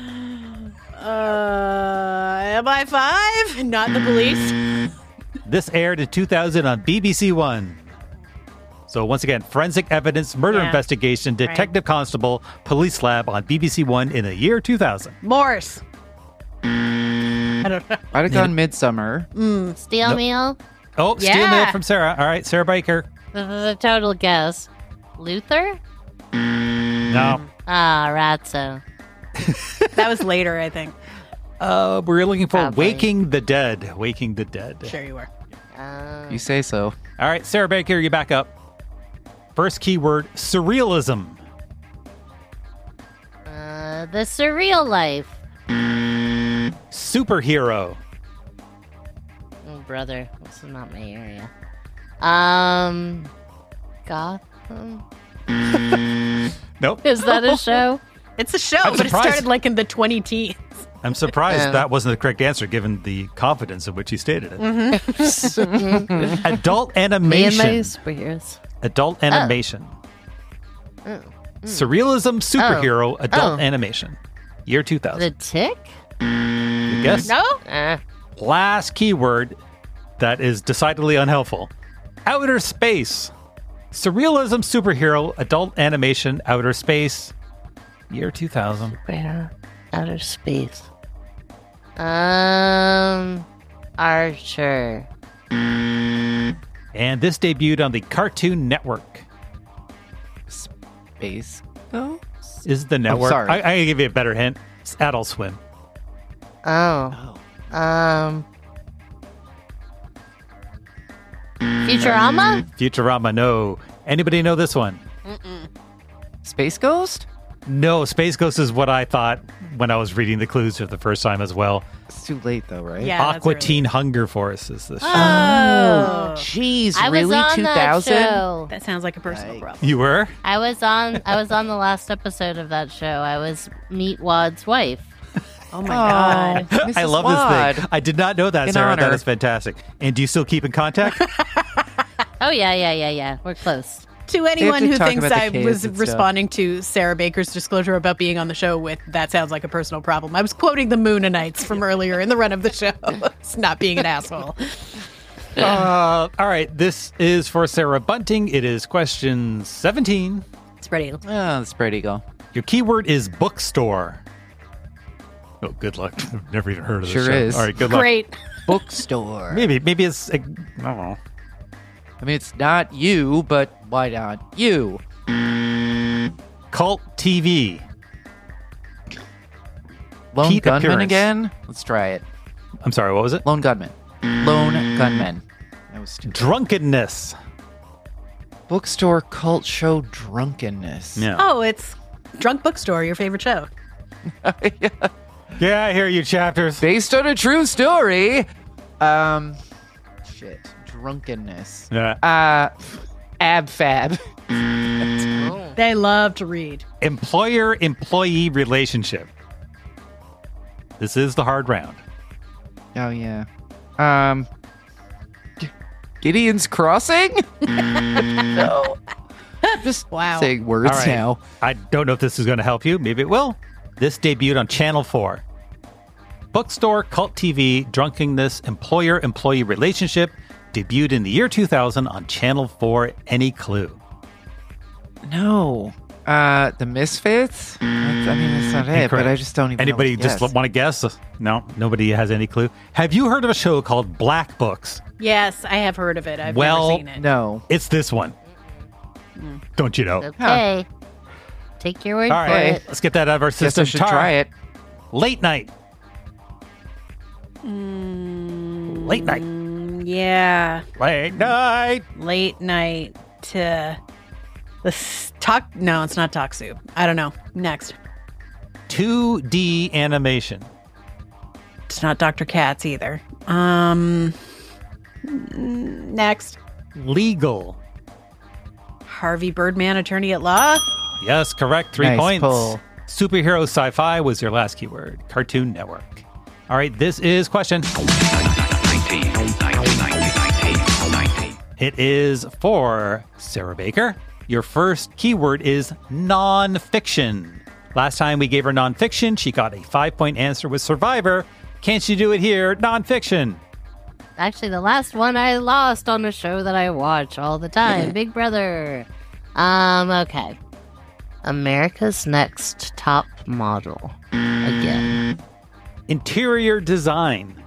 MI5? Not the police. This aired in 2000 on BBC One. So once again, forensic evidence, murder investigation, detective constable, police lab on BBC One in the year 2000. Morse. I don't know. I'd have gone Midsummer. Steel Meal? Oh, Steel Meal from Sarah. All right, Sarah Baker. This is a total guess. Luther? No. Ah, Ratso. That was later, I think. We're looking for Probably. Waking the Dead. Waking the Dead. Sure you were. You say so. All right, Sarah Baker, you back up. First keyword, surrealism. The Surreal Life. Superhero. Oh, brother. This is not my area. Gotham? Nope. Is that a show? It's a show, I'm but it surprised. started like in the 2010s. I'm surprised that wasn't the correct answer given the confidence in which he stated it. Adult Me and my animation. superheroes. Adult animation. Surrealism, superhero, adult Oh. animation. Year 2000. The Tick? Good guess. No? Last keyword that is decidedly unhelpful. Outer space. Surrealism, superhero, adult animation, outer space. Year 2000. Where? Outer space. Archer. And this debuted on the Cartoon Network. Space Ghost? Is the network. sorry. I can give you a better hint. It's Adult Swim. Futurama? Futurama, no. Anybody know this one? Space Ghost? No, Space Ghost is what I thought when I was reading the clues for the first time as well. It's too late, though, right? Yeah, Aqua Teen Hunger Force is this show. Oh, jeez, I was really? on 2000? that show. that sounds like a personal problem. You were? I was on the last episode of that show. I was Meatwad's wife. Oh my God. I love this thing. I did not know that, In Sarah. honor. That is fantastic. And do you still keep in contact? Oh, yeah. We're close. To anyone to who talk thinks about the I kids was and stuff. responding to Sarah Baker's disclosure about being on the show with "that sounds like a personal problem," I was quoting the Moonanites from earlier in the run of the show. It's not being an asshole. All right. This is for Sarah Bunting. It is question 17. Spread eagle. Oh, the spread eagle. Your keyword is bookstore. Oh, good luck. I've never even heard of this Sure show. is. All right, good luck. Great. Bookstore. Maybe it's, I don't know. I mean, it's not you, but why not you? Cult TV. Lone Pete Gunman appearance. again? Let's try it. I'm sorry, what was it? Lone Gunman. Lone Gunman. That was too Drunkenness. Bookstore cult show drunkenness. Yeah. Oh, it's Drunk Bookstore, your favorite show. Yeah, I hear you, chapters. Based on a true story. Shit. Drunkenness. Yeah. Ab-fab. They love to read. Employer-employee relationship. This is the hard round. Oh, yeah. Gideon's Crossing? No. Just saying words All right. now. I don't know if this is going to help you. Maybe it will. This debuted on Channel 4. Bookstore, cult TV, drunkenness, employer-employee relationship debuted in the year 2000 on Channel 4. Any clue? No. The Misfits? I mean, that's not it, but I just don't even Anybody know. just want to guess? No, nobody has any clue. Have you heard of a show called Black Books? Yes, I have heard of it. I've Well, never seen it. No. It's this one. Don't you know? Okay. Take your word All for right, it. let's get that out of our Guess I system. should Tara. try it. Late night. Late night. Yeah. Late night. Late night to talk. No, it's not Talk Soup. I don't know. Next. 2D animation. It's not Dr. Katz either. Next. Legal. Harvey Birdman, attorney at law. Yes, correct. 3 Nice points. pull. Superhero sci-fi was your last keyword. Cartoon Network. All right, this is question. It is for Sarah Baker. Your first keyword is nonfiction. Last time we gave her nonfiction, she got a 5-point answer with Survivor. Can't she do it here? Nonfiction. Actually, the last one I lost on a show that I watch all the time, Big Brother. Okay. America's Next Top Model. Again. Interior design.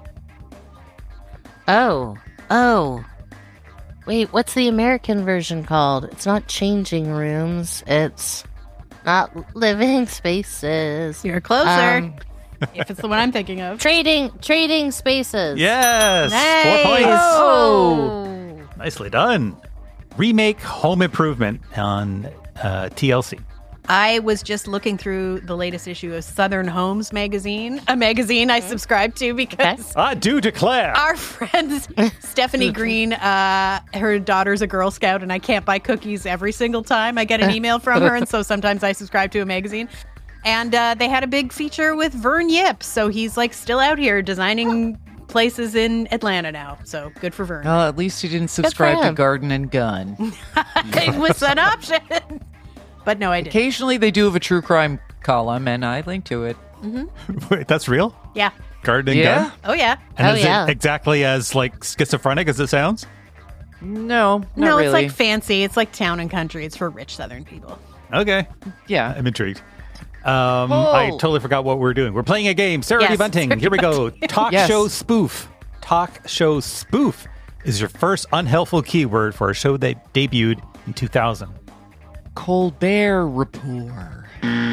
Oh. Wait, what's the American version called? It's not Changing Rooms. It's not Living Spaces. You're closer. If it's the one I'm thinking of. Trading Spaces. Yes. Nice. 4 points. Oh. Nicely done. Remake Home Improvement on TLC. I was just looking through the latest issue of Southern Homes magazine, a magazine I subscribe to because I do declare. our friend Stephanie Green, her daughter's a Girl Scout, and I can't buy cookies every single time I get an email from her, and so sometimes I subscribe to a magazine. And they had a big feature with Vern Yip, so he's like still out here designing places in Atlanta now. So good for Vern. Well, at least you didn't subscribe to him. Garden and Gun. It was an option. But no, I didn't. Occasionally they do have a true crime column, and I link to it. Wait, that's real? Yeah. Garden and Yeah? Gun? Oh, yeah. And is it exactly as like schizophrenic as it sounds? No, not No, really. it's like fancy. It's like town and country. It's for rich Southern people. Okay. Yeah. I'm intrigued. I totally forgot what we're doing. We're playing a game. Sarah Yes, D. Bunting. Sarah Here we go. Bunting. Talk Yes. show spoof. Talk show spoof is your first unhelpful keyword for a show that debuted in 2000. Colbert Report.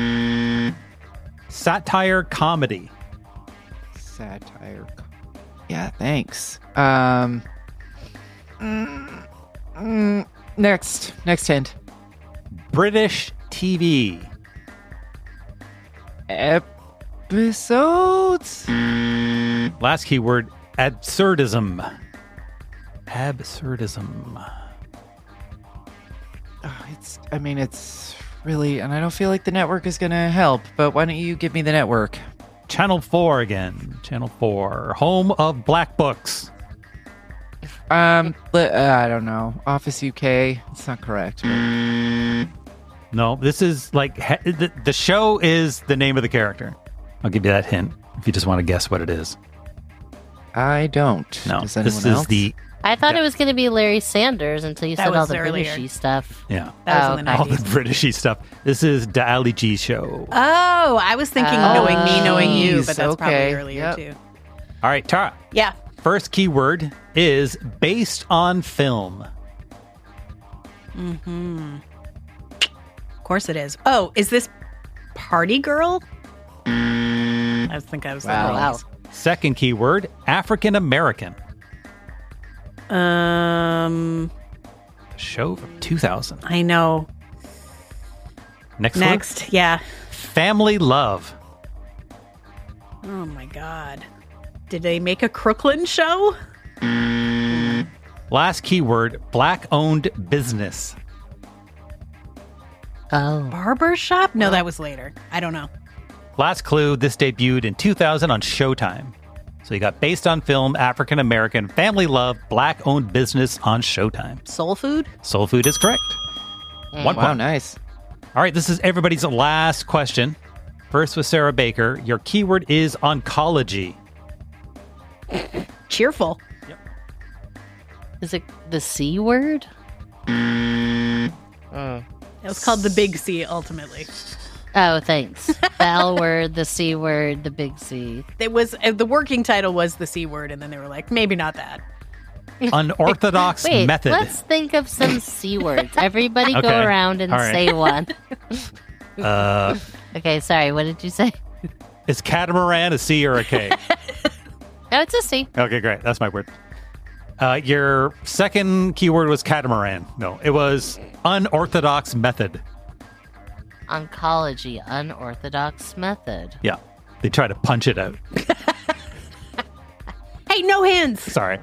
Satire comedy. Satire. Yeah, thanks. Next hint. British TV. Episodes? Last keyword, absurdism. Absurdism. It's really, and I don't feel like the network is going to help, but why don't you give me the network? Channel 4 again. Channel 4. Home of Black Books. I don't know. Office UK. It's not correct. No, this is like, the show is the name of the character. I'll give you that hint if you just want to guess what it is. I don't. No, Does anyone this else? is the... I thought it was going to be Larry Sanders until you That said all was the earlier. Britishy stuff. Yeah. That was in the all the 90s. Britishy stuff. This is the Ali G show. Oh, I was thinking knowing me, knowing you, but that's okay. probably earlier too. All right, Tara. Yeah. First keyword is based on film. Mm-hmm. Of course it is. Oh, is this Party Girl? I think I was Wow. Second keyword, African American. The show from 2000. I know. Next, yeah. Family Love. Oh my God. Did they make a Crooklyn show? Last keyword, black-owned business. Oh. Barber shop? No, that was later. I don't know. Last clue, this debuted in 2000 on Showtime. So you got based on film, African American, family love, black-owned business on Showtime. Soul Food? Soul Food is correct. 1 Wow, point. nice. All right, this is everybody's last question. First with Sarah Baker. Your keyword is oncology. Cheerful. Is it the C word? It was called the Big C, ultimately. Oh, thanks. The L word, the C word, the big C. It was the working title was the C word, and then they were like, maybe not that. Unorthodox Wait, method. let's think of some C words. Everybody go Okay. around and All right. say one. Okay, sorry, what did you say? Is catamaran a C or a K? No, it's a C. Okay, great. That's my word. Your second keyword was catamaran. No, it was unorthodox method. Oncology, unorthodox method. Yeah, they try to punch it out. Hey, no hands. Sorry.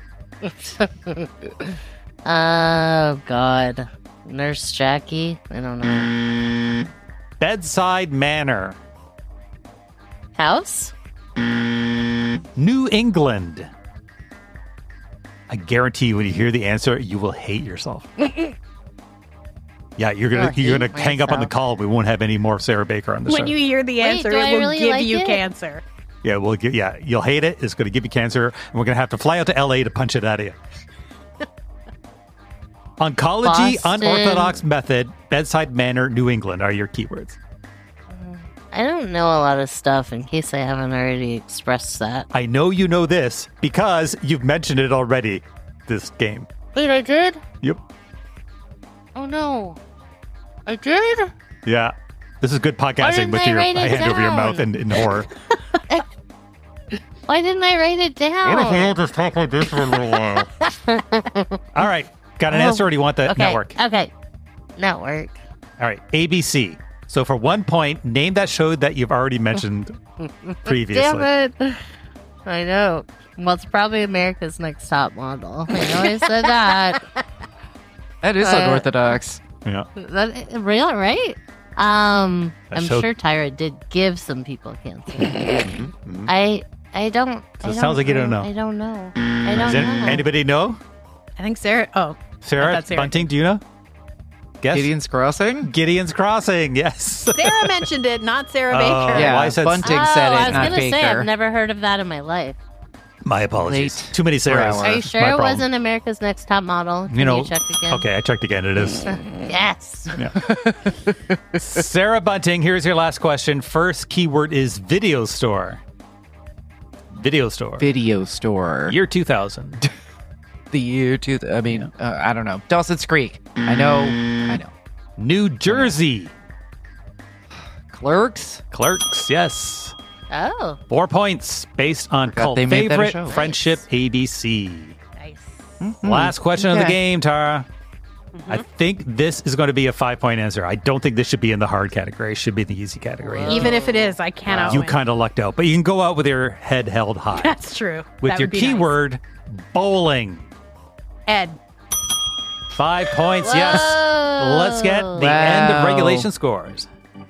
Oh, God. Nurse Jackie? I don't know. Bedside manner. House? New England. I guarantee you, when you hear the answer, you will hate yourself. Yeah, you're gonna hang up on the call. We won't have any more Sarah Baker on the show. When you hear the answer, do I it will really give like you it? cancer. Yeah, you'll hate it. It's going to give you cancer, and we're going to have to fly out to LA to punch it out of you. Oncology, Boston. unorthodox method, bedside manner, New England are your keywords. I don't know a lot of stuff in case I haven't already expressed that. I know you know this because you've mentioned it already, this game. Wait, I did? Yep. Oh, no. I did? Yeah. This is good podcasting didn't with I your write it hand over your down? mouth in horror. Why didn't I write it down? What if we'll just talk like this for a little while? All right. Got an answer, or do you want the okay. network? Okay. Network. All right. ABC. So for 1 point, name that show that you've already mentioned previously. Damn it. I know. Well, it's probably America's Next Top Model. I know I said that. That is unorthodox. Yeah. That real, right? I'm show- sure Tyra did give some people cancer. I don't. So it sounds like you don't know. I don't know. I don't Does know. anybody know? I think Sarah. Oh, Sarah, I thought Sarah Bunting, do you know? Guess? Gideon's Crossing? Gideon's Crossing, yes. Sarah mentioned it, not Sarah Oh, Baker. Yeah, I said- Bunting said it, I was not gonna Baker. say I've never heard of that in my life. My apologies. Late Too many Sarahs. hour. Are you That's sure my it problem. wasn't America's Next Top Model? Can You know, you check again? okay, I checked again. It is. Yes. Sarah Bunting, here's your last question. First keyword is video store. Video store. Video store. Year 2000. The year I don't know. Dawson's Creek. I know. New Jersey. Clerks? Clerks, yes. Oh. 4 points based on Forgot cult they made that a favorite show. Friendship ABC. Nice. Last question of the Okay. game, Tara. I think this is going to be a 5-point answer. I don't think this should be in the hard category. It should be in the easy category. Even if it is, I cannot You win. kind of lucked out, but you can go out with your head held high. That's true. With That your would be keyword, bowling. Ed. 5 points, yes. Let's get the end of regulation scores.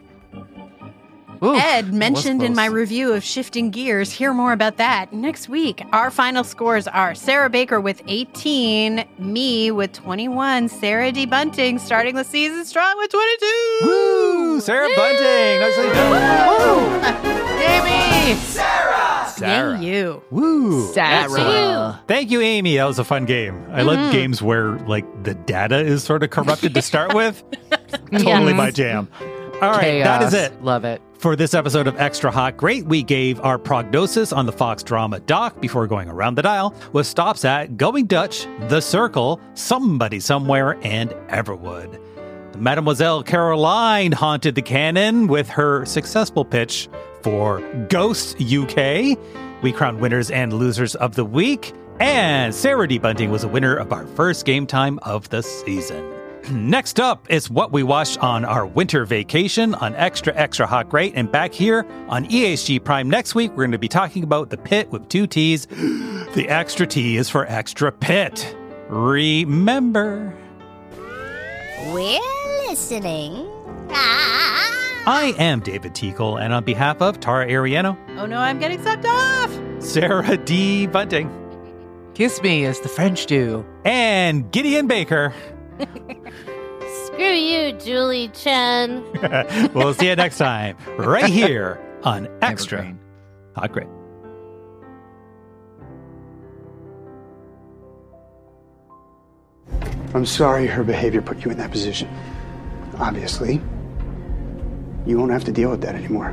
Ed mentioned in close. my review of Shifting Gears. Hear more about that next week. Our final scores are Sarah Baker with 18, me with 21, Sarah D. Bunting starting the season strong with 22. Woo! Sarah Bunting. Nicely done. Amy! Sarah. Yay, you. Woo. Sarah. Thank you, Amy. That was a fun game. I love games where like the data is sort of corrupted to start with. Totally my jam. All right, that is it. Love it. For this episode of Extra Hot Great, we gave our prognosis on the Fox drama doc before going around the dial, with stops at Going Dutch, The Circle, Somebody Somewhere, and Everwood. Mademoiselle Caroline haunted the canon with her successful pitch for Ghost UK. We crowned winners and losers of the week, and Sarah D. Bunting was a winner of our first game time of the season. Next up is what we watched on our winter vacation on Extra Hot Great, and back here on EHG Prime next week, we're going to be talking about The Pit with 2 T's. The extra T is for Extra Pit. Remember. We're listening. I am David Teakle, and on behalf of Tara Ariano, Oh no, I'm getting sucked off. Sarah D. Bunting, Kiss me as the French do, and Gideon Baker. Screw you, Julie Chen. We'll see you next time, right here on Extra Hot Great. I'm sorry her behavior put you in that position. Obviously, you won't have to deal with that anymore.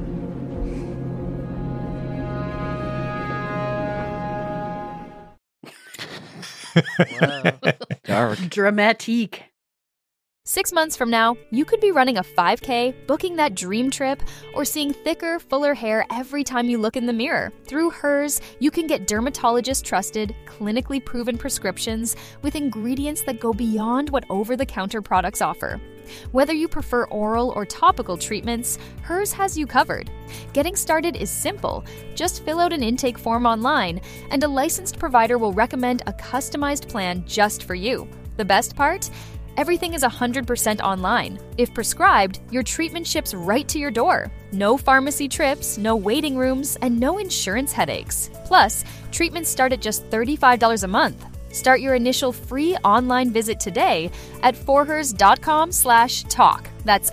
Dark. Dramatique. 6 months from now, you could be running a 5K, booking that dream trip, or seeing thicker, fuller hair every time you look in the mirror. Through Hers, you can get dermatologist-trusted, clinically proven prescriptions with ingredients that go beyond what over-the-counter products offer. Whether you prefer oral or topical treatments, Hers has you covered. Getting started is simple. Just fill out an intake form online, and a licensed provider will recommend a customized plan just for you. The best part? Everything is 100% online. If prescribed, your treatment ships right to your door. No pharmacy trips, no waiting rooms, and no insurance headaches. Plus, treatments start at just $35 a month. Start your initial free online visit today at forhers.com/talk. That's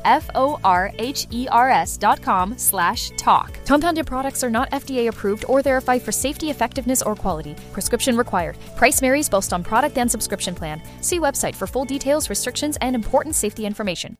FORHERS.com/talk. Compounded products are not FDA approved or verified for safety, effectiveness, or quality. Prescription required. Price varies both on product and subscription plan. See website for full details, restrictions, and important safety information.